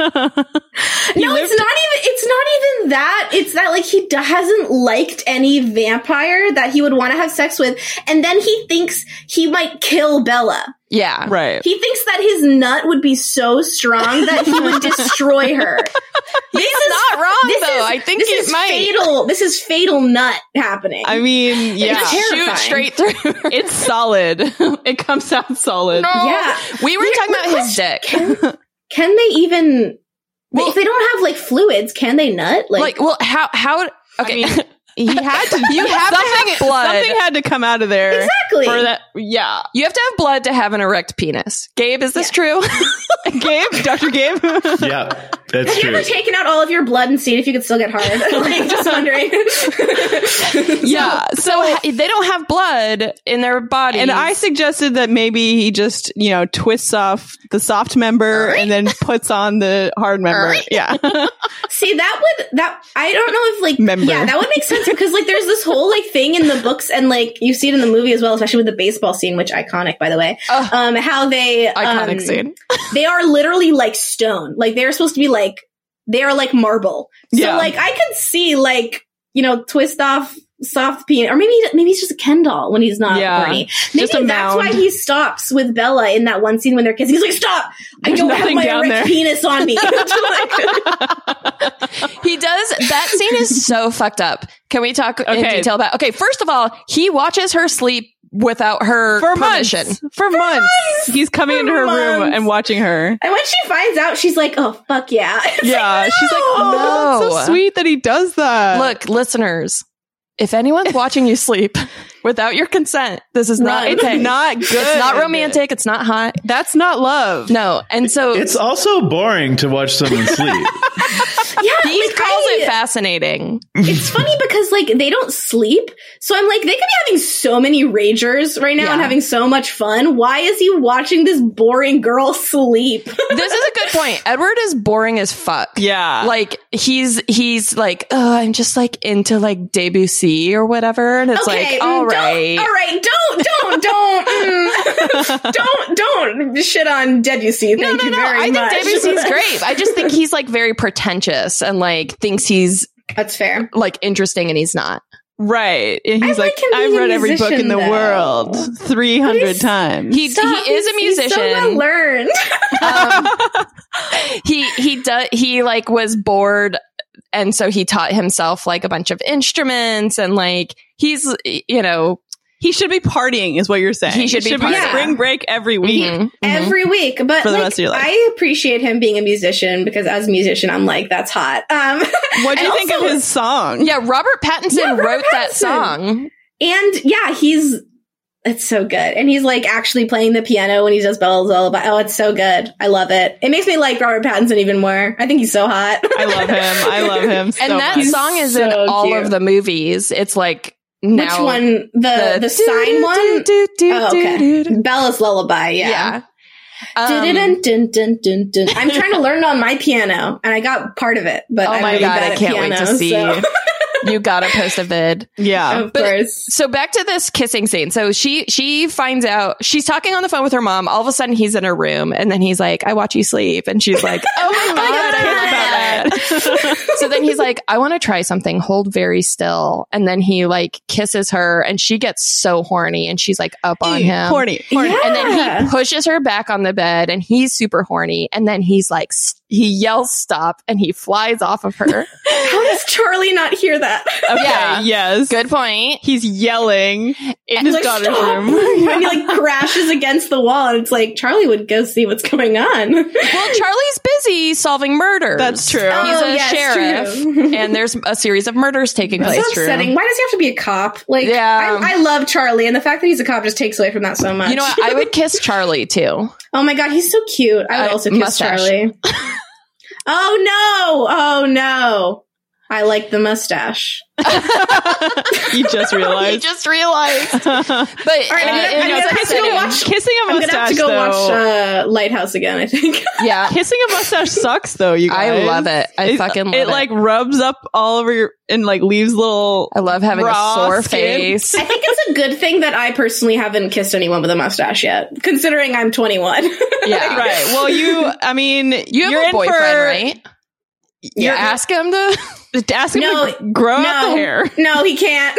it's not even that. It's that, like, he hasn't liked any vampire that he would want to have sex with, and then he thinks he might kill Bella. Yeah. Right. He thinks that his nut would be so strong that he would destroy her. This is not wrong, though. I think this it is might. fatal. This is fatal nut happening. I mean, yeah. It's Shoot terrifying. straight through. It's solid. It comes out solid. Yeah. We were talking about his dick. Can they even? Well- if they don't have, like, fluids, can they nut? Like, well, how? Okay. I mean, he had to. You have to have blood. Something had to come out of there. Exactly. For that. Yeah. You have to have blood to have an erect penis. Gabe, is this true? Gabe, Dr. Gabe. Yeah, that's Have you true. ever taken out all of your blood and seen if you could still get hard? Like, just wondering. Yeah. So they don't have blood in their bodies. And I suggested that maybe he just, twists off the soft member and then puts on the hard member. Yeah. See, that I don't know if, like, Member. yeah, that would make sense, because, like, there's this whole, like, thing in the books, and, like, you see it in the movie as well, especially with the baseball scene, which iconic, by the way. How they iconic scene. They are literally like stone. Like, they're supposed to be like, they are like marble. So, Yeah. like, I could see, like, twist off soft penis, or maybe he's just a Ken doll when he's not Yeah. horny. Just a Maybe that's mound. why he stops with Bella in that one scene when they're kissing. He's like, stop! I There's don't have nothing my down erect there." penis on me. He does. That scene is so fucked up. Can we talk in Okay. detail about? Okay, first of all, he watches her sleep without her For permission. months. For months. He's coming into her room months. and watching her. And when she finds out, she's like, oh, fuck yeah. It's Yeah. like, She's like, oh, that's No. so sweet that he does that. Look, listeners, if anyone's watching you sleep without your consent, this is not it's okay. not good. It's not romantic. It's not hot. That's not love. No. And so It's also boring to watch someone sleep. yeah, he like, calls it fascinating. It's funny because, like, they don't sleep. So I'm like, they could be having so many ragers right now and Yeah. having so much fun. Why is he watching this boring girl sleep? This is a good point. Edward is boring as fuck. Yeah. Like he's like, oh, I'm just like into like Debussy or whatever. And it's like, all right. Don't shit on Debussy. Thank you very I think much. Debussy's great. I just think he's like very pretentious and like thinks he's That's fair. like interesting and he's not. Right. And he's I like, like him being I've a read every book in the musician, though. world 300 He's- times. He Stop. is a musician. He's so well learned. He like was bored, and so he taught himself like a bunch of instruments, and like he's He should be partying, is what you're saying. He should be be partying. spring break every week. Mhm. Every week, but For the like, rest of your life. I appreciate him being a musician because as a musician, I'm like, that's hot. What do you And think also- of his song? Yeah, Robert Pattinson Yeah, Robert wrote that Pattinson. song. And yeah, it's so good. And he's like actually playing the piano when he does Bella's Lullaby. Oh, it's so good. I love it. It makes me like Robert Pattinson even more. I think he's so hot. I love him so And that much. song is in so all cute. of the movies. It's like now Which one? The sign one? Oh, okay. Bella's Lullaby, yeah. Yeah. Dun, dun, dun, dun, dun. I'm trying to learn on my piano, and I got part of it, but Oh I'm my really God, bad I at can't wait to piano, see. so- You gotta post a vid. Yeah. Of course. So back to this kissing scene. So she finds out, she's talking on the phone with her mom. All of a sudden he's in her room and then he's like, I watch you sleep. And she's like, oh my God, I forgot about that. So then he's like, I want to try something. Hold very still. And then he like kisses her and she gets so horny and she's like up on him. Horny. Yeah. And then he pushes her back on the bed and he's super horny. And then he's like, he yells stop and he flies off of her. How does Charlie not hear that? Okay, Yeah. yes. Good point. He's yelling in his Like, daughter's stop! room. And he like crashes against the wall, and it's like Charlie would go see what's going on. Well, Charlie's busy solving murders. That's true. He's Oh, a yes, sheriff, true. and there's a series of murders taking That's place. so upsetting. Why does he have to be a cop? Like, Yeah. I love Charlie, and the fact that he's a cop just takes away from that so much. You know what? I would kiss Charlie too. Oh my god, he's so cute. I would also kiss mustache. Charlie. Oh no! Oh no! I like the mustache. You just You realized. just realized. But All right, I'm gonna have to go watch. Kissing a I'm mustache, gonna have to go though. watch Lighthouse again. I think. yeah, Kissing a mustache sucks, though. You guys, I love it. I fucking love it. It like rubs up all over your and like leaves little. I love having a raw sore skin. face. I think it's a good thing that I personally haven't kissed anyone with a mustache yet, considering I'm 21. Yeah, Right. Well, I mean, You have you're a in boyfriend, for, right? You Yeah. ask him to. Ask him No, to grow out the hair. No, he can't.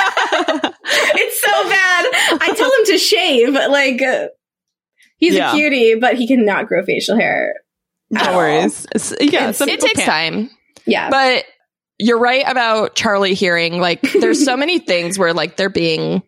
It's so bad. I tell him to shave. Like, he's Yeah. a cutie, but he cannot grow facial hair. at No all. worries. Yeah, some It people takes can't. time, Yeah. but you're right about Charlie hearing. Like, there's so many things where like they're being,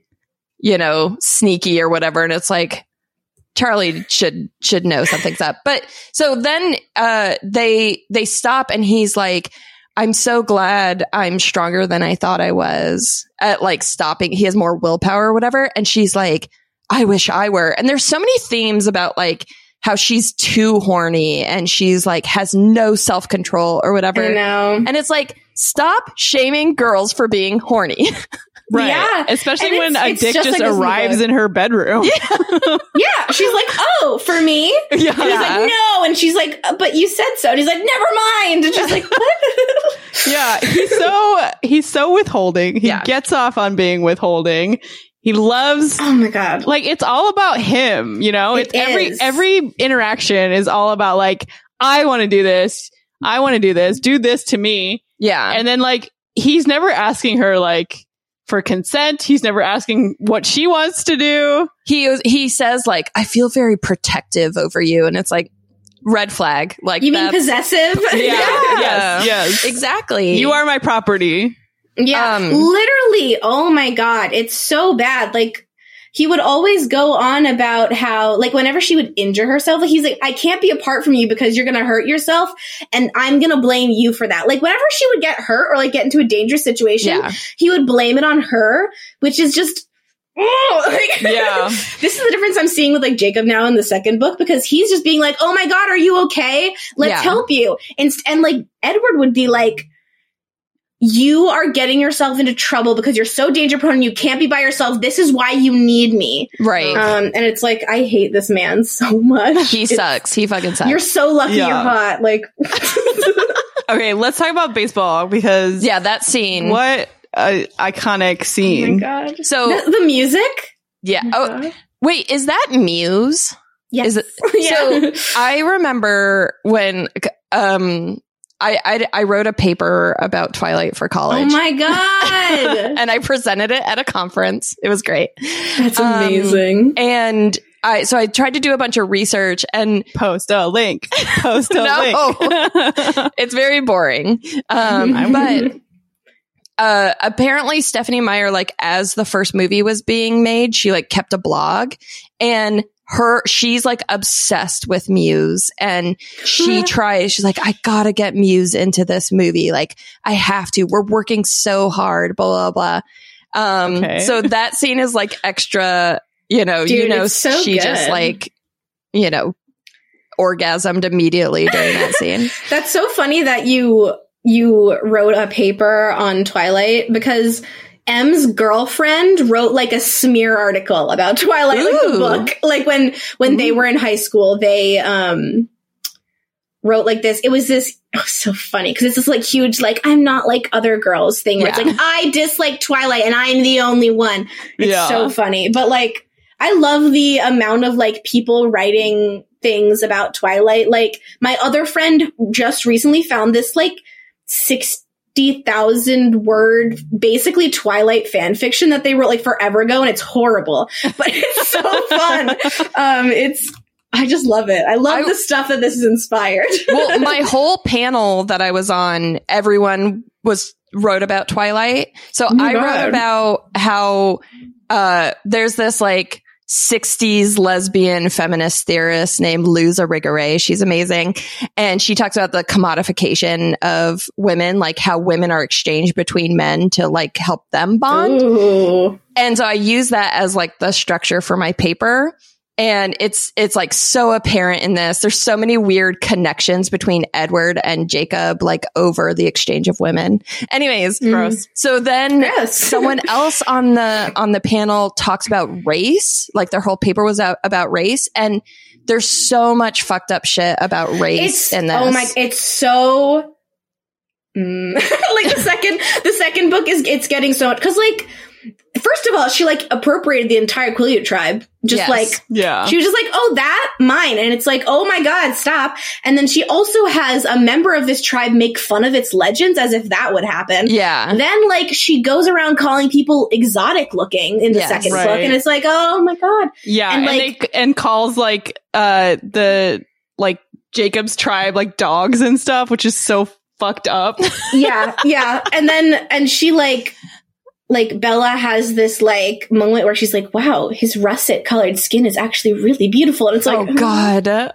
sneaky or whatever, and it's like Charlie should know something's up. But so then they stop and he's like, I'm so glad I'm stronger than I thought I was at like stopping. He has more willpower or whatever. And she's like, I wish I were. And there's so many themes about like how she's too horny and she's like has no self-control or whatever. I know. And it's like, stop shaming girls for being horny. Right. Yeah. Especially And when it's a dick just just like this in the arrives book. in her bedroom. Yeah. She's like, oh, for me? Yeah. And he's like, no. And she's like, but you said so. And he's like, never mind. And she's like, what? Yeah, he's so withholding. He Yeah. gets off on being withholding. He loves Oh my God. like it's all about him, It It's is. every interaction is all about like I want to do this. I want to do this. Do this to me. Yeah. And then like he's never asking her like for consent. He's never asking what she wants to do. He says like, I feel very protective over you. And it's like, red flag. Like, You mean that's- possessive? Yes. Exactly. You are my property. Yeah, literally. Oh my God. It's so bad. Like, he would always go on about how, like, whenever she would injure herself, like, he's like, I can't be apart from you because you're going to hurt yourself and I'm going to blame you for that. Like, whenever she would get hurt or like get into a dangerous situation, Yeah. he would blame it on her, which is just, like, Yeah. this is the difference I'm seeing with like Jacob now in the second book because he's just being like, oh my God, are you okay? Let's Yeah. help you. And like Edward would be like, you are getting yourself into trouble because you're so danger prone. You can't be by yourself. This is why you need me. Right. And it's like, I hate this man so much. He sucks. He fucking sucks. You're so lucky Yeah. you're hot. Like, Okay, let's talk about baseball because yeah, that scene. what a iconic oh my scene. God. So, The music? yeah. Oh Oh, my God. wait, is that Muse? Yes. Is it? Yeah. So I remember when, I wrote a paper about Twilight for college. Oh my God. And I presented it at a conference. It was great. That's amazing. And I tried to do a bunch of research and Post a link. Post a No. link. it's very boring. But apparently Stephenie Meyer, like as the first movie was being made, she like kept a blog and she's like obsessed with Muse and she's like, I gotta get Muse into this movie. Like I have to, we're working so hard, blah, blah, blah. Okay. So that scene is like extra, Dude, it's so she just good. like, orgasmed immediately during that scene. That's so funny that you wrote a paper on Twilight because M's girlfriend wrote like a smear article about Twilight, like the Ooh. book. Like when they were in high school, they wrote like this. It was so funny because it's this like huge, like, I'm not like other girls thing where it's like, I dislike Twilight and I'm the only one. It's so funny. But like, I love the amount of like people writing things about Twilight. Like my other friend just recently found this like 60,000 word, basically Twilight fan fiction that they wrote like forever ago, and it's horrible, but it's so fun. I just love it. I love the stuff that this is inspired. Well, my whole panel that I was on, everyone wrote about Twilight. So I wrote about how there's this like 60s lesbian feminist theorist named Luz Irigaray. She's amazing. And she talks about the commodification of women, like how women are exchanged between men to like help them bond. Ooh. And so I use that as like the structure for my paper. And it's like so apparent in this. There's so many weird connections between Edward and Jacob, like over the exchange of women. Anyways, gross. So then someone else on the panel talks about race. Like their whole paper was about race, and there's so much fucked up shit about race in this. Oh my! It's so like the second book it's getting so much because like. First of all, she like appropriated the entire Quileute tribe. She was just like, oh, that mine. And it's like, oh my God, stop. And then she also has a member of this tribe make fun of its legends as if that would happen. Yeah. Then like she goes around calling people exotic looking in the second book. And it's like, oh my God. Yeah. And like, and calls like, the like Jacob's tribe, like dogs and stuff, which is so fucked up. Yeah. And she like Bella has this like moment where she's like, wow, his russet colored skin is actually really beautiful. And it's like, oh God. So,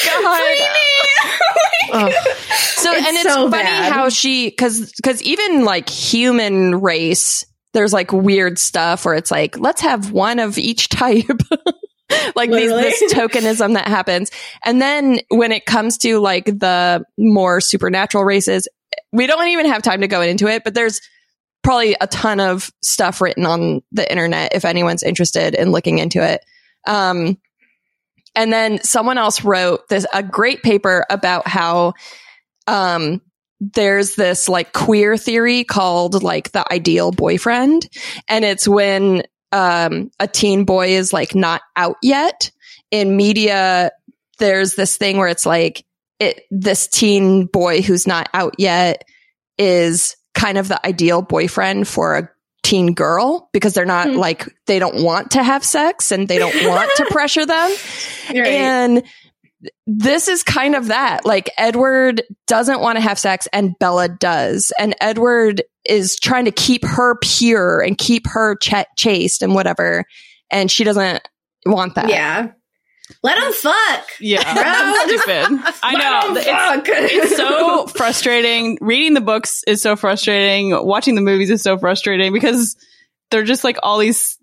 and it's so funny bad. How cause even like human race, there's like weird stuff where it's like, let's have one of each type. Like this tokenism that happens. And then when it comes to like the more supernatural races, we don't even have time to go into it, but there's probably a ton of stuff written on the internet if anyone's interested in looking into it. And then someone else wrote a great paper about how there's this like queer theory called like the ideal boyfriend. And it's when a teen boy is like not out yet. In media, there's this thing where it's like this teen boy who's not out yet is kind of the ideal boyfriend for a teen girl because they're not like, they don't want to have sex and they don't want to pressure them. Right. And this is kind of that. Like Edward doesn't want to have sex and Bella does. And Edward is trying to keep her pure and keep her chaste and whatever. And she doesn't want that. Yeah. Let him fuck. Yeah. Stupid. I know. It's so frustrating. Reading the books is so frustrating. Watching the movies is so frustrating because they're just like all these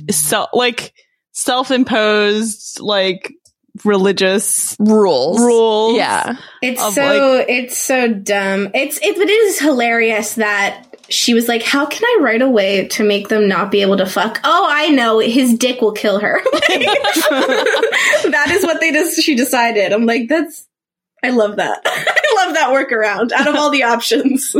self-imposed, like religious rules. Yeah. It's so dumb. It is hilarious that she was like, how can I write a way to make them not be able to fuck? Oh, I know. His dick will kill her. That is what she decided. I'm like, I love that. I love that workaround out of all the options.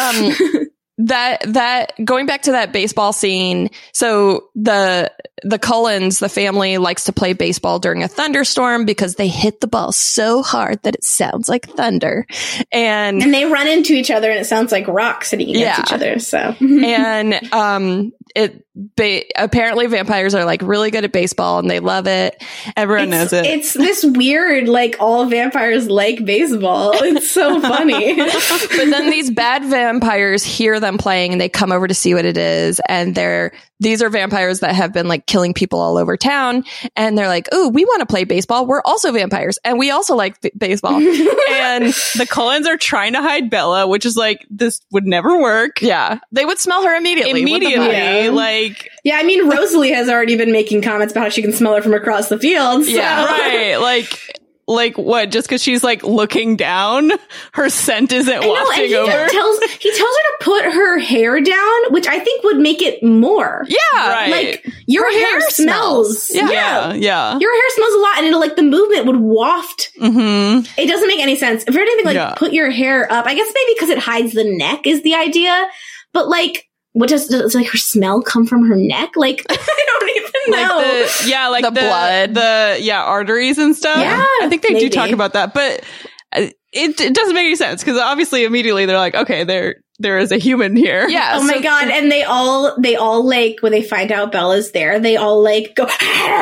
That going back to that baseball scene. So the Cullens, the family likes to play baseball during a thunderstorm because they hit the ball so hard that it sounds like thunder. And they run into each other and it sounds like rocks hitting against each other. So, and apparently vampires are like really good at baseball and they love it. Everyone knows it. It's this weird, like all vampires like baseball. It's so funny. But then these bad vampires hear them playing and they come over to see what it is. And these are vampires that have been like killing people all over town. And they're like, ooh, we want to play baseball. We're also vampires. And we also like baseball. And the Cullens are trying to hide Bella, which is like, this would never work. Yeah. They would smell her immediately. Like, yeah, I mean, Rosalie has already been making comments about how she can smell her from across the field. So. Yeah, right. like what? Just because she's like looking down, her scent isn't wafting and over. he tells her to put her hair down, which I think would make it more. Yeah. Right. Like your hair smells. Yeah. Your hair smells a lot, and it'll like the movement would waft. Mm-hmm. It doesn't make any sense. If anything, like put your hair up. I guess maybe because it hides the neck is the idea. But like, what does like her smell come from her neck? Like I don't even know. Like the blood, the arteries and stuff. Yeah, I think they do maybe. talk about that, but it doesn't make any sense because obviously immediately they're like, okay, there is a human here. Yeah. Oh my god! And they all like when they find out Bella's there, they all like go.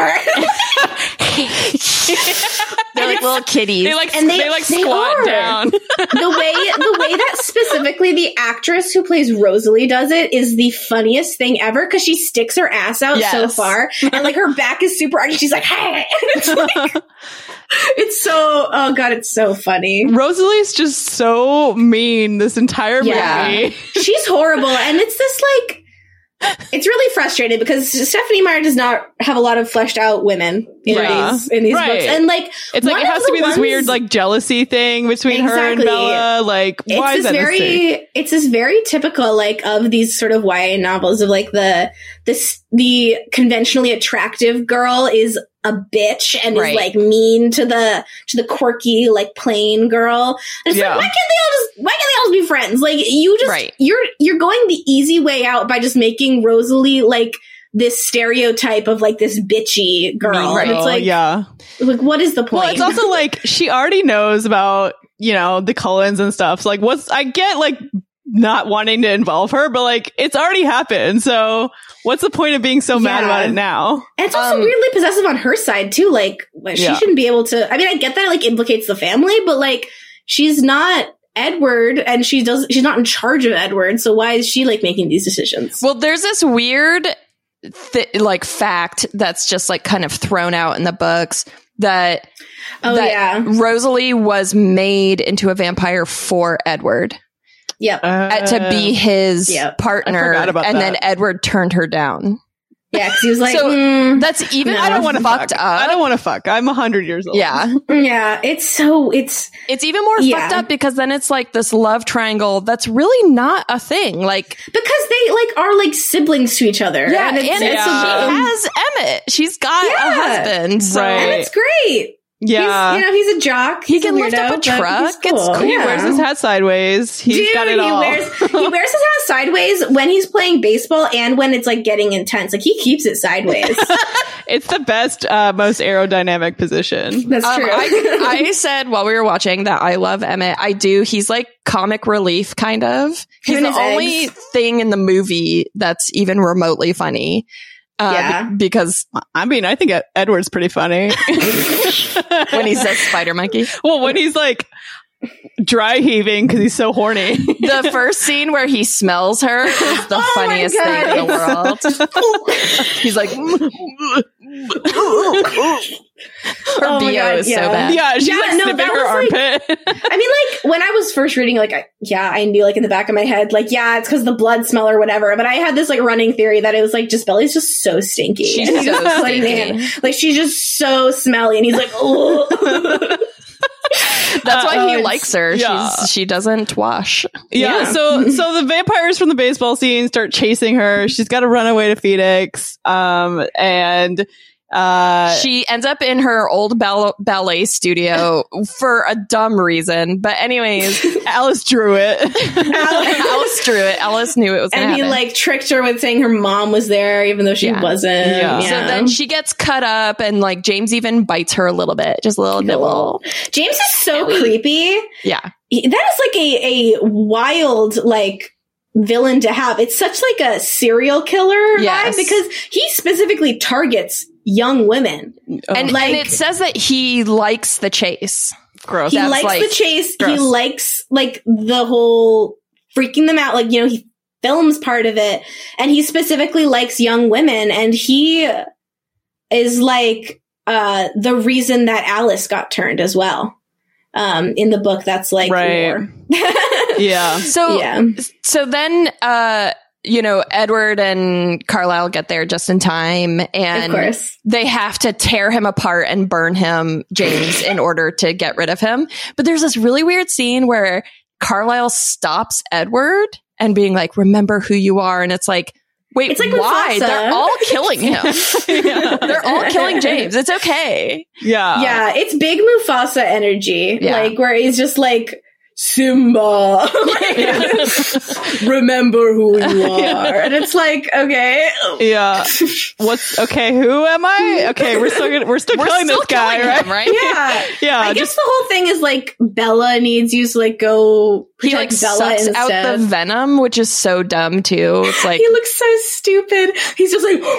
They're like little kitties. They like they squat are. down. The way that specifically the actress who plays Rosalie does it is the funniest thing ever because she sticks her ass out so far and like her back is super arched. She's like, hey! And it's like, it's so, oh god, it's so funny. Rosalie's just so mean this entire movie. She's horrible. And it's this like, it's really frustrating because Stephenie Meyer does not have a lot of fleshed out women in these books. And like, it's like it has to be this weird like jealousy thing between her and Bella. Like, why is that it's this very typical like of these sort of YA novels of like the conventionally attractive girl is a bitch and is like mean to the quirky like plain girl. And it's like, why can't they all just be friends? Like you just you're going the easy way out by just making Rosalie like this stereotype of like this bitchy girl. And it's like, like what is the point? Well, it's also like she already knows about, the Cullens and stuff. So like I get like not wanting to involve her, but like it's already happened. So what's the point of being so mad about it now? And it's also weirdly possessive on her side too. Like she shouldn't be able to. I mean, I get that it like implicates the family, but like she's not Edward, and she's not in charge of Edward. So why is she like making these decisions? Well, there's this weird like fact that's just like kind of thrown out in the books that Rosalie was made into a vampire for Edward. Yep. To be his partner, and then Edward turned her down. Yeah, because he was like, that's even I don't want to fucked fuck. up. I don't want to fuck. I'm 100 years old. Yeah. Yeah, it's even more fucked up because then it's like this love triangle that's really not a thing. Like because they like are like siblings to each other. Yeah, and she has Emmett. She's got a husband, so and it's great. Yeah, he's a jock. He can lift up a truck. Cool. It's cool. He wears his hat sideways. He's got it all. He wears his hat sideways when he's playing baseball and when it's like getting intense. Like he keeps it sideways. It's the best, most aerodynamic position. That's true. I said while we were watching that I love Emmett. I do. He's like comic relief, kind of. He's the only thing in the movie that's even remotely funny. Because I mean, I think Edward's pretty funny when he says spider monkey. Well, when he's like dry heaving because he's so horny. The first scene where he smells her is the funniest thing in the world. He's like, her BO is so bad. Yeah, she's like snipping her armpit. I mean, like when I was first reading, like, I knew like in the back of my head, like, it's because the blood smell or whatever. But I had this like running theory that it was like just Belly's just so stinky. She's so stinky. Like she's just so smelly, and he's like, oh. That's why he likes her. She doesn't wash. Yeah. So the vampires from the baseball scene start chasing her. She's got to run away to Phoenix. And she ends up in her old ballet studio for a dumb reason. But anyways, Alice drew it. Alice drew it. Alice knew it was going to happen. And he like tricked her with saying her mom was there, even though she wasn't. Yeah. So then she gets cut up, and like James even bites her a little bit, just a little nibble. James is so creepy. Yeah, that is like a wild like villain to have. It's such like a serial killer vibe because he specifically targets young women. And it says that he likes the chase. Gross. He likes the chase. Gross. He likes like the whole freaking them out. Like, he films part of it, and he specifically likes young women, and he is like the reason that Alice got turned as well. In the book, that's like right. more. Yeah. So then Edward and Carlisle get there just in time, and Of course. they have to tear him apart and burn him, James, in order to get rid of him. But there's this really weird scene where Carlisle stops Edward and being like, remember who you are. And it's like, wait, It's like why? Mufasa. They're all killing him. They're all killing James. It's okay. Yeah. Yeah, it's big Mufasa energy. Yeah. Like, where he's just like, Simba, remember who you are. And it's like, okay. Yeah. Who am I? Okay, we're still killing this guy, killing right? him, right? Yeah. Yeah. I guess the whole thing is like, Bella needs you to like go He protect like Bella sucks instead. out the venom, which is so dumb too. It's like, He looks so stupid. He's just like,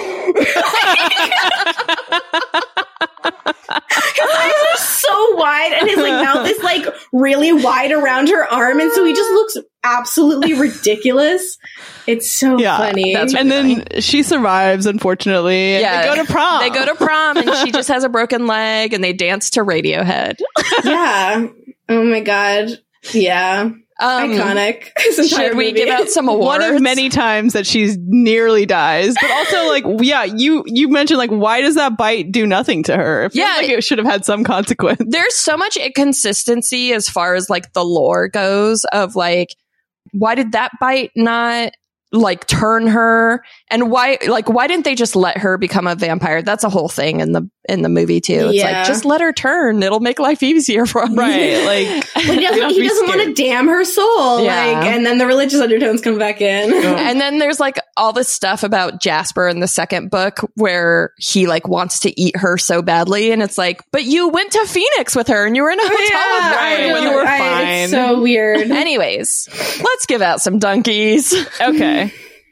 his eyes are so wide, and his like mouth is like really wide around her arm, and so he just looks absolutely ridiculous. It's so funny. that's and then she survives, unfortunately. And Yeah. they go to prom. They go to prom and she just has a broken leg and they dance to Radiohead. Yeah. Oh my god. Yeah. Iconic. This entire Should we movie. give out some awards? One of many times that she's nearly dies, but also like, yeah, you mentioned like, why does that bite do nothing to her? It feels Yeah. like it should have had some consequence. There's so much inconsistency as far as like the lore goes of like, why did that bite not like turn her, and why didn't they just let her become a vampire? That's a whole thing in the movie too. It's Yeah. like, just let her turn, it'll make life easier for us. Right. Like, But he doesn't want to damn her soul. Yeah. Like, and then the religious undertones come back in. And then there's like all this stuff about Jasper in the second book where he like wants to eat her so badly, and it's like, but you went to Phoenix with her and you were in a hotel with her. right, when you were fine. It's so weird. Anyways, let's give out some donkeys. okay.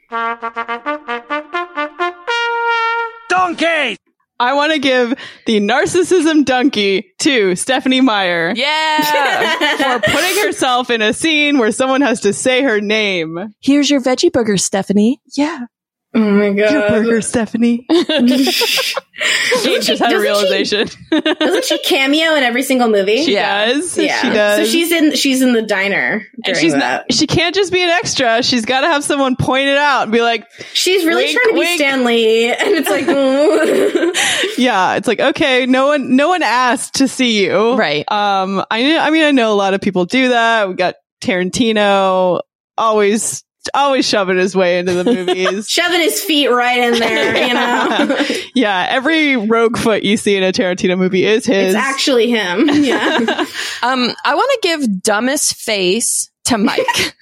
Donkey! I want to give the narcissism donkey to Stephanie Meyer Yeah. for putting herself in a scene where someone has to say her name. Here's your veggie burger, Stephanie. Yeah. Oh my god. Your burger, Stephanie. She just had a realization. Doesn't she cameo in every single movie? She Yeah. does. Yeah. She does. So she's in the diner and during that. she can't just be an extra. She's got to have someone point it out and be like, She's really Wink, trying to be wink. Stan Lee, and it's like, yeah, it's like, okay, no one asked to see you. Right. I know a lot of people do that. We got Tarantino always shoving his way into the movies. shoving his feet right in there, you know? Yeah, every rogue foot you see in a Tarantino movie is his. It's actually him. Yeah. I want to give dumbest face to Mike.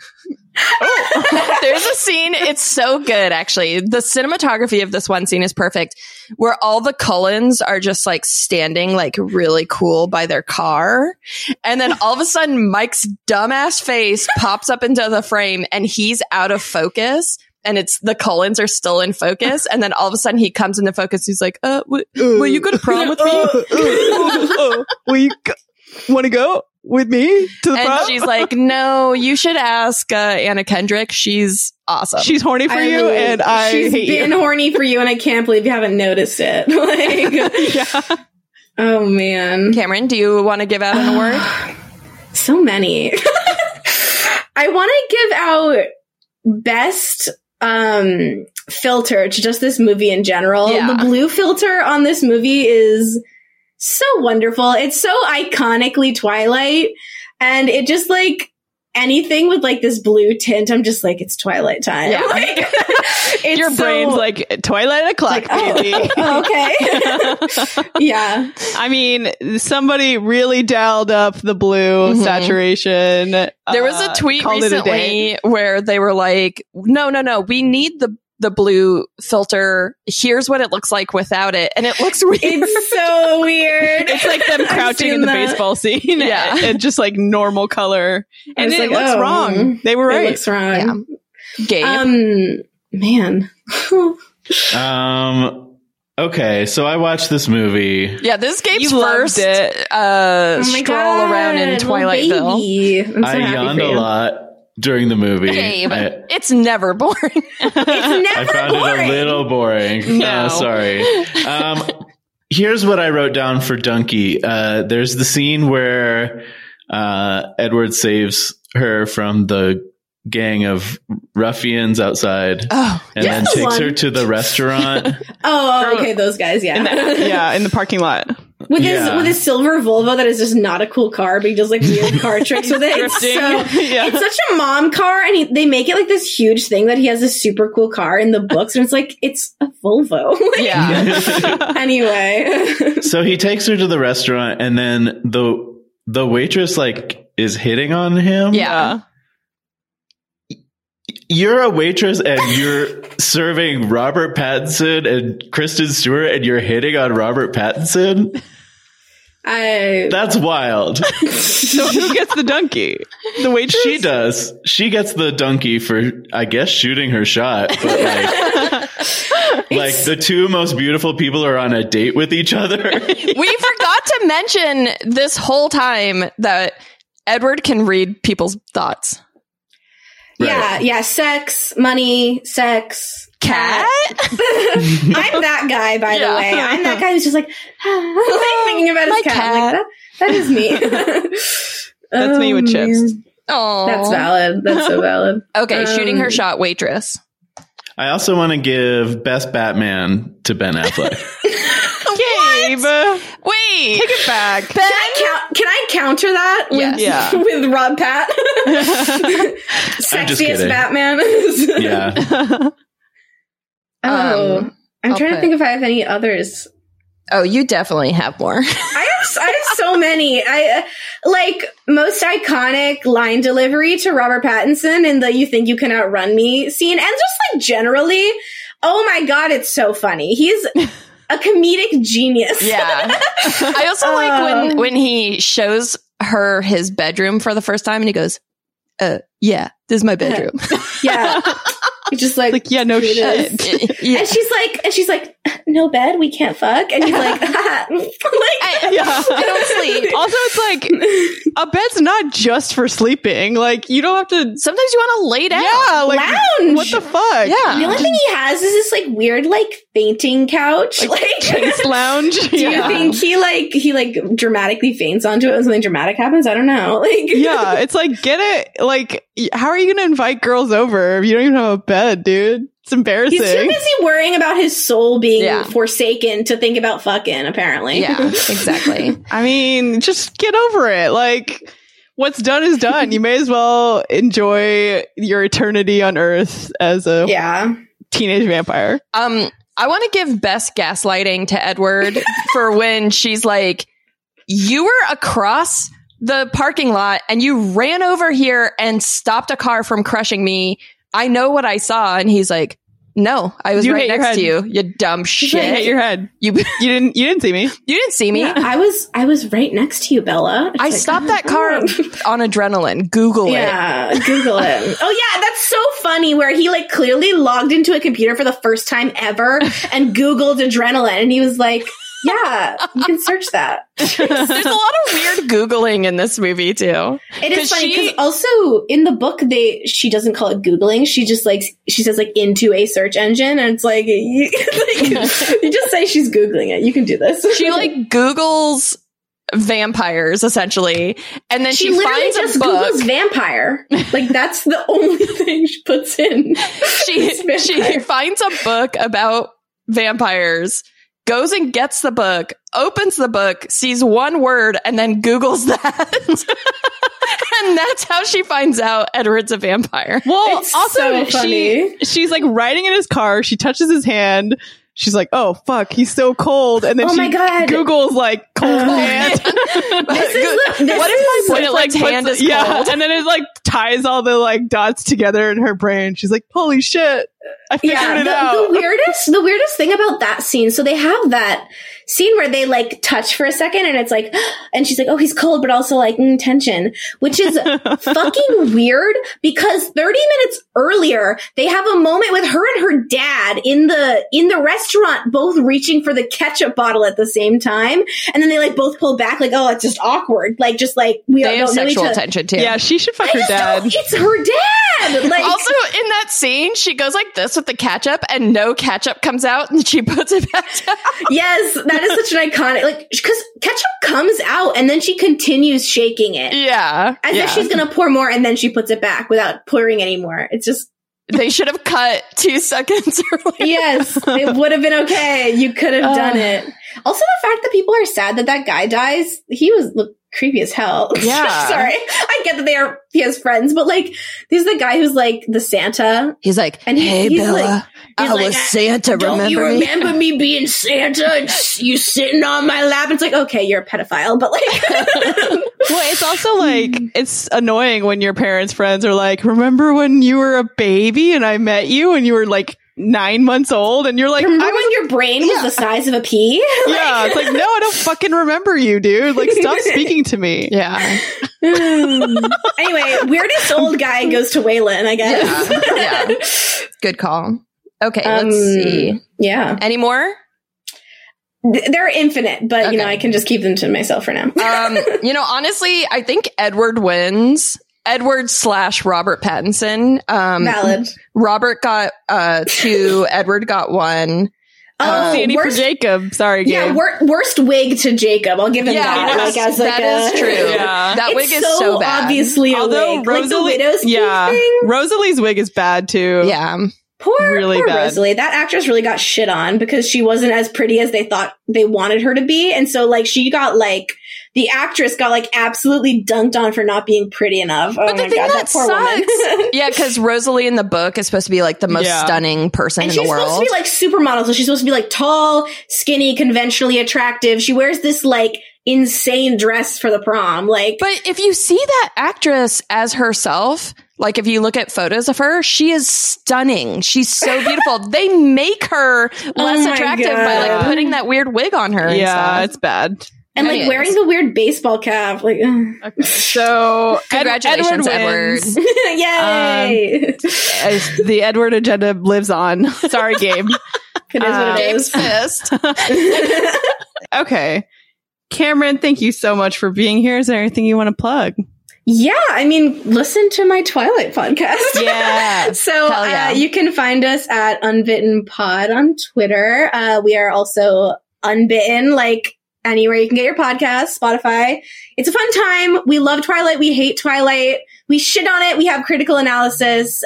There's a scene, it's so good actually. The cinematography of this one scene is perfect, where all the Cullens are just like standing like really cool by their car, and then all of a sudden Mike's dumbass face pops up into the frame and he's out of focus, and it's the Cullens are still in focus, and then all of a sudden he comes into focus. He's like, will you go to prom with me? Will you want to go with me to the And prom? she's like, no, you should ask Anna Kendrick. She's awesome. She's horny for you, and I she's hate been you. horny for you, and I can't believe you haven't noticed it. Like, Yeah. oh man, Cameron, do you want to give out an award? so many. I want to give out best filter to just this movie in general. Yeah. The blue filter on this movie is so wonderful. It's so iconically Twilight, and it just like anything with like this blue tint, I'm just like, it's Twilight time. Yeah. Like, it's Your brain's like Twilight o'clock, baby. okay. Yeah. I mean, somebody really dialed up the blue Mhm. saturation. There was a tweet called it a day. recently where they were like, no, we need the blue filter. Here's what it looks like without it. And it looks weird. It's so weird. It's like them I've crouching seen in the that. baseball scene. Yeah. And just like normal color. I And was it like, looks oh, wrong. They were It right. looks wrong. Gabe. Man. Okay, so I watched this movie. Yeah, this Gabe's You loved first it. Oh my stroll around in God, Twilightville. little baby. I'm so I happy yawned for a you. lot during the movie. Gabe, I it's never boring. It's I never found boring. it a little boring. No. Sorry. Here's what I wrote down for Donkey. There's the scene where Edward saves her from the gang of ruffians outside, and then the takes one. her to the restaurant. Oh, okay, those guys, yeah. in the parking lot. With Yeah. his silver Volvo that is just not a cool car, but he does like weird car tricks with it. Drifting. It's such a mom car, and they make it like this huge thing that he has this super cool car in the books, and it's like it's a Volvo. Yeah. Anyway, So he takes her to the restaurant, and then the waitress like is hitting on him. Yeah. You're a waitress and you're serving Robert Pattinson and Kristen Stewart, and you're hitting on Robert Pattinson. That's wild. So who gets the donkey? The waitress? She does. She gets the donkey for, I guess, shooting her shot. But like the two most beautiful people are on a date with each other. We forgot to mention this whole time that Edward can read people's thoughts. yeah, sex, money, sex. Cat? I'm that guy, by the way. I'm that guy who's just like, like thinking about his My cat. cat. Like, that is me. That's me with chips. Oh, That's valid. That's so valid. Okay, shooting her shot, waitress. I also want to give Best Batman to Ben Affleck. Gabe. Wait, Take it back. Can I counter that with, Yes. with Rob Pat? I'm just Sexiest kidding. Batman. Yeah. I'm I'll trying to put- think if I have any others. Oh, you definitely have more. I have so many. I like most iconic line delivery to Robert Pattinson in the "You Think You Can Outrun Me" scene, and just like generally, oh my god, it's so funny. He's a comedic genius. Yeah. I also like when he shows her his bedroom for the first time and he goes, yeah, this is my bedroom. Yeah. He's just like Yeah, no "Here it shit. is." Yeah. And she's like, no bed, we can't fuck. And he's like, I don't sleep. Also, it's like a bed's not just for sleeping. Like you don't have to. Sometimes you want to lay down. Yeah, like lounge. what the fuck? Yeah. The only thing he has is this like weird like fainting couch. Like Chase lounge. do you think he dramatically faints onto it when something dramatic happens? I don't know. Like Yeah, it's like get it. Like, how are you going to invite girls over if you don't even have a bed, dude? It's embarrassing. He's too busy worrying about his soul being Yeah. forsaken to think about fucking, apparently. Yeah, exactly. I mean, just get over it. Like, what's done is done. You may as well enjoy your eternity on Earth as a Yeah. teenage vampire. I want to give best gaslighting to Edward for when she's like, you were across the parking lot and you ran over here and stopped a car from crushing me. I know what I saw. And he's like, no, I was You right hit your next to head. you, you dumb You shit. hit your head. You You didn't see me. didn't see me. Yeah, I was right next to you, Bella. It's I like, stopped oh that my car God. on adrenaline. Google it. Yeah, Google it. Oh yeah, that's so funny where he like clearly logged into a computer for the first time ever and Googled adrenaline and he was like, yeah, you can search that. There's a lot of weird Googling in this movie too. It is 'Cause funny she- because also in the book she doesn't call it Googling. She just she says like into a search engine and it's like you just say she's Googling it. You can do this. She like Googles vampires essentially, and then she literally finds just a book. Googles vampire. Like that's the only thing she puts in. She Vampire. finds a book about vampires, goes and gets the book, opens the book, sees one word, and then Googles that. And that's how she finds out Edward's a vampire. Well, It's also so funny. she's like riding in his car. She touches his hand. She's like, "Oh fuck, he's so cold." And then Oh she my God. Googles like cold hand. This is What if my And it, like, boyfriend's hand puts- is cold? and then it like ties all the like dots together in her brain. She's like, "Holy shit, I figured it out." The weirdest thing about that scene, so they have that scene where they like touch for a second and it's like, and she's like, oh, he's cold, but also like tension, which is fucking weird because 30 minutes earlier, they have a moment with her and her dad in the restaurant, both reaching for the ketchup bottle at the same time. And then they like both pull back like, oh, it's just awkward. Like, just like, we They have don't know each sexual other. tension too. Yeah, she should fuck I her just dad. don't- it's her dad. Like, Also, in that scene, she goes like this with the ketchup and no ketchup comes out and she puts it back down. Yes, that is such an iconic, like, because ketchup comes out and then she continues shaking it. Yeah. As if she's going to pour more and then she puts it back without pouring any more. It's just... They should have cut 2 seconds earlier. Yes, it would have been okay. You could have done it. Also, the fact that people are sad that that guy dies, he was creepy as hell. Yeah. Sorry. I get that he has friends, but like, this is the guy who's like the Santa. He's like, And hey, he's Bella, like- I was Santa, Don't you remember me? remember me being Santa? You sitting on my lap? It's like, okay, you're a pedophile, but like... Well, it's also like, it's annoying when your parents' friends are like, remember when you were a baby and I met you and you were like 9 months old? And you're like, Remember when your brain was the size of a pea? yeah, it's like, no, I don't fucking remember you, dude. Like, stop speaking to me. Yeah. Anyway, weirdest old guy goes to Waylon, I guess. Yeah. Good call. Okay, let's see. Yeah. Any more? They're infinite, but, you know, Okay. I can just keep them to myself for now. Honestly, I think Edward wins. Edward/Robert Pattinson. Valid. Robert got 2, Edward got 1. Sandy for worst- Jacob. Sorry, Gabe. Yeah, worst wig to Jacob. I'll give him Yeah, that. yes, Like, as like that is true. Yeah. That It's wig is so bad. obviously a Although wig. Like the Rosalie, widow's peak thing. Rosalie's wig is bad too. Yeah. Poor really bad. Rosalie. That actress really got shit on because she wasn't as pretty as they thought they wanted her to be. And so, like, she got, like, the actress got, like, absolutely dunked on for not being pretty enough. Oh But the my thing God, that that poor woman. Yeah, because Rosalie in the book is supposed to be like the most Yeah. stunning person And in she's the world. supposed to be, like, supermodel. So she's supposed to be, like, tall, skinny, conventionally attractive. She wears this, like, insane dress for the prom. Like, But if you see that actress as herself, like if you look at photos of her, she is stunning. She's so beautiful. They make her less my attractive by like God. putting that weird wig on her. Yeah, and it's bad. and, like, Anyways. wearing the weird baseball cap. Like, ugh. So Congratulations, Edward. wins. Yay! As the Edward agenda lives on. Sorry, Gabe. It is what it Gabe's is. pissed. Okay. Cameron, thank you so much for being here. Is there anything you want to plug? Yeah, I mean, listen to my Twilight podcast. Yeah. So Hell yeah. you can find us at Unbitten Pod on Twitter. We are also Unbitten, like anywhere you can get your podcast, Spotify. It's a fun time. We love Twilight. We hate Twilight. We shit on it. We have critical analysis.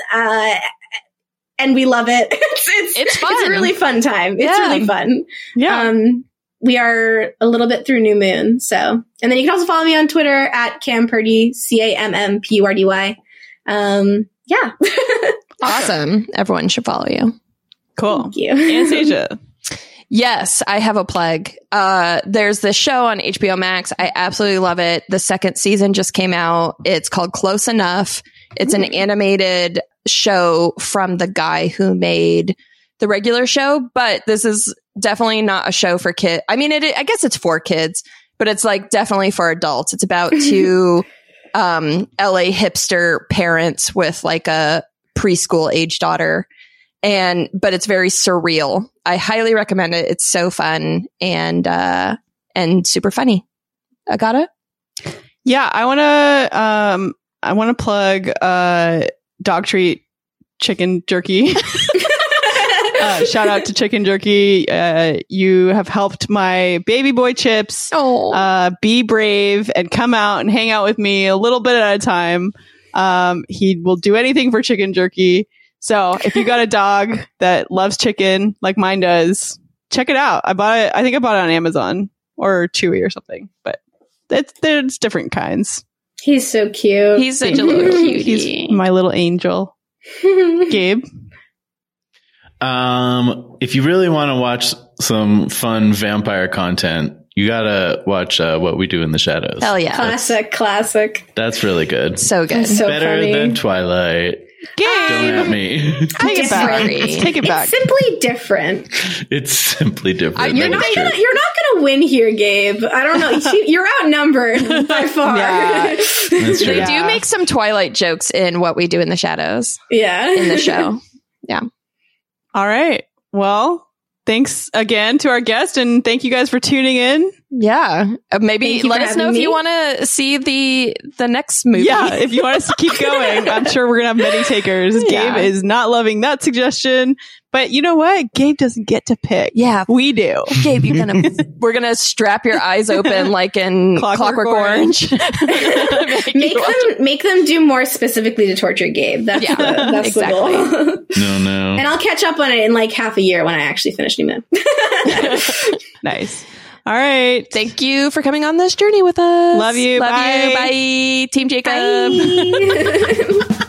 And we love it. It's fun. It's a really fun time. It's Yeah. really fun. Yeah. We are a little bit through New Moon. So, and then you can also follow me on Twitter at Cam Purdy, CAMMPURDY. Yeah. Awesome. Everyone should follow you. Cool. Thank you. Anastasia. Yes, I have a plug. There's this show on HBO Max. I absolutely love it. The 2nd season just came out. It's called Close Enough. It's an animated show from the guy who made the regular show, but this is definitely not a show for kids. I mean, I guess it's for kids, but it's like definitely for adults. It's about 2 LA hipster parents with like a preschool age daughter. But it's very surreal. I highly recommend it. It's so fun and super funny. Agata? Yeah, I want to plug Dog Treat Chicken Jerky. Shout out to Chicken Jerky. You have helped my baby boy Chips be brave and come out and hang out with me a little bit at a time. He will do anything for Chicken Jerky. So if you got a dog that loves chicken like mine does, check it out. I think I bought it on Amazon or Chewy or something, but there's different kinds. He's so cute. He's such a little cutie. He's my little angel. Gabe? If you really want to watch some fun vampire content, you gotta watch What We Do in the Shadows. Hell yeah. Classic. That's really good. So good. So Better funny. than Twilight. Don't at me. Take it back. Sorry. Let's take it back. It's simply different. It's simply different. You're That not is true. gonna win here, Gabe. I don't know. You're outnumbered by far. Yeah. That's true. They Yeah. do make some Twilight jokes in What We Do in the Shadows Yeah. in the show. All right. Well, thanks again to our guest, and thank you guys for tuning in. Yeah. Maybe Thank you let for us know having if you me. want to see the next movie. Yeah, if you want us to keep going, I'm sure we're going to have many takers. Yeah. Gabe is not loving that suggestion. But you know what? Gabe doesn't get to pick. Yeah. We do. Gabe, we're gonna strap your eyes open like in Clockwork Orange. Make them do more specifically to torture Gabe. That's that's exactly. the goal. No. And I'll catch up on it in like half a year when I actually finish New Moon. Nice. All right. Thank you for coming on this journey with us. Love you. Love Bye. you. Bye. Team Jacob. Bye.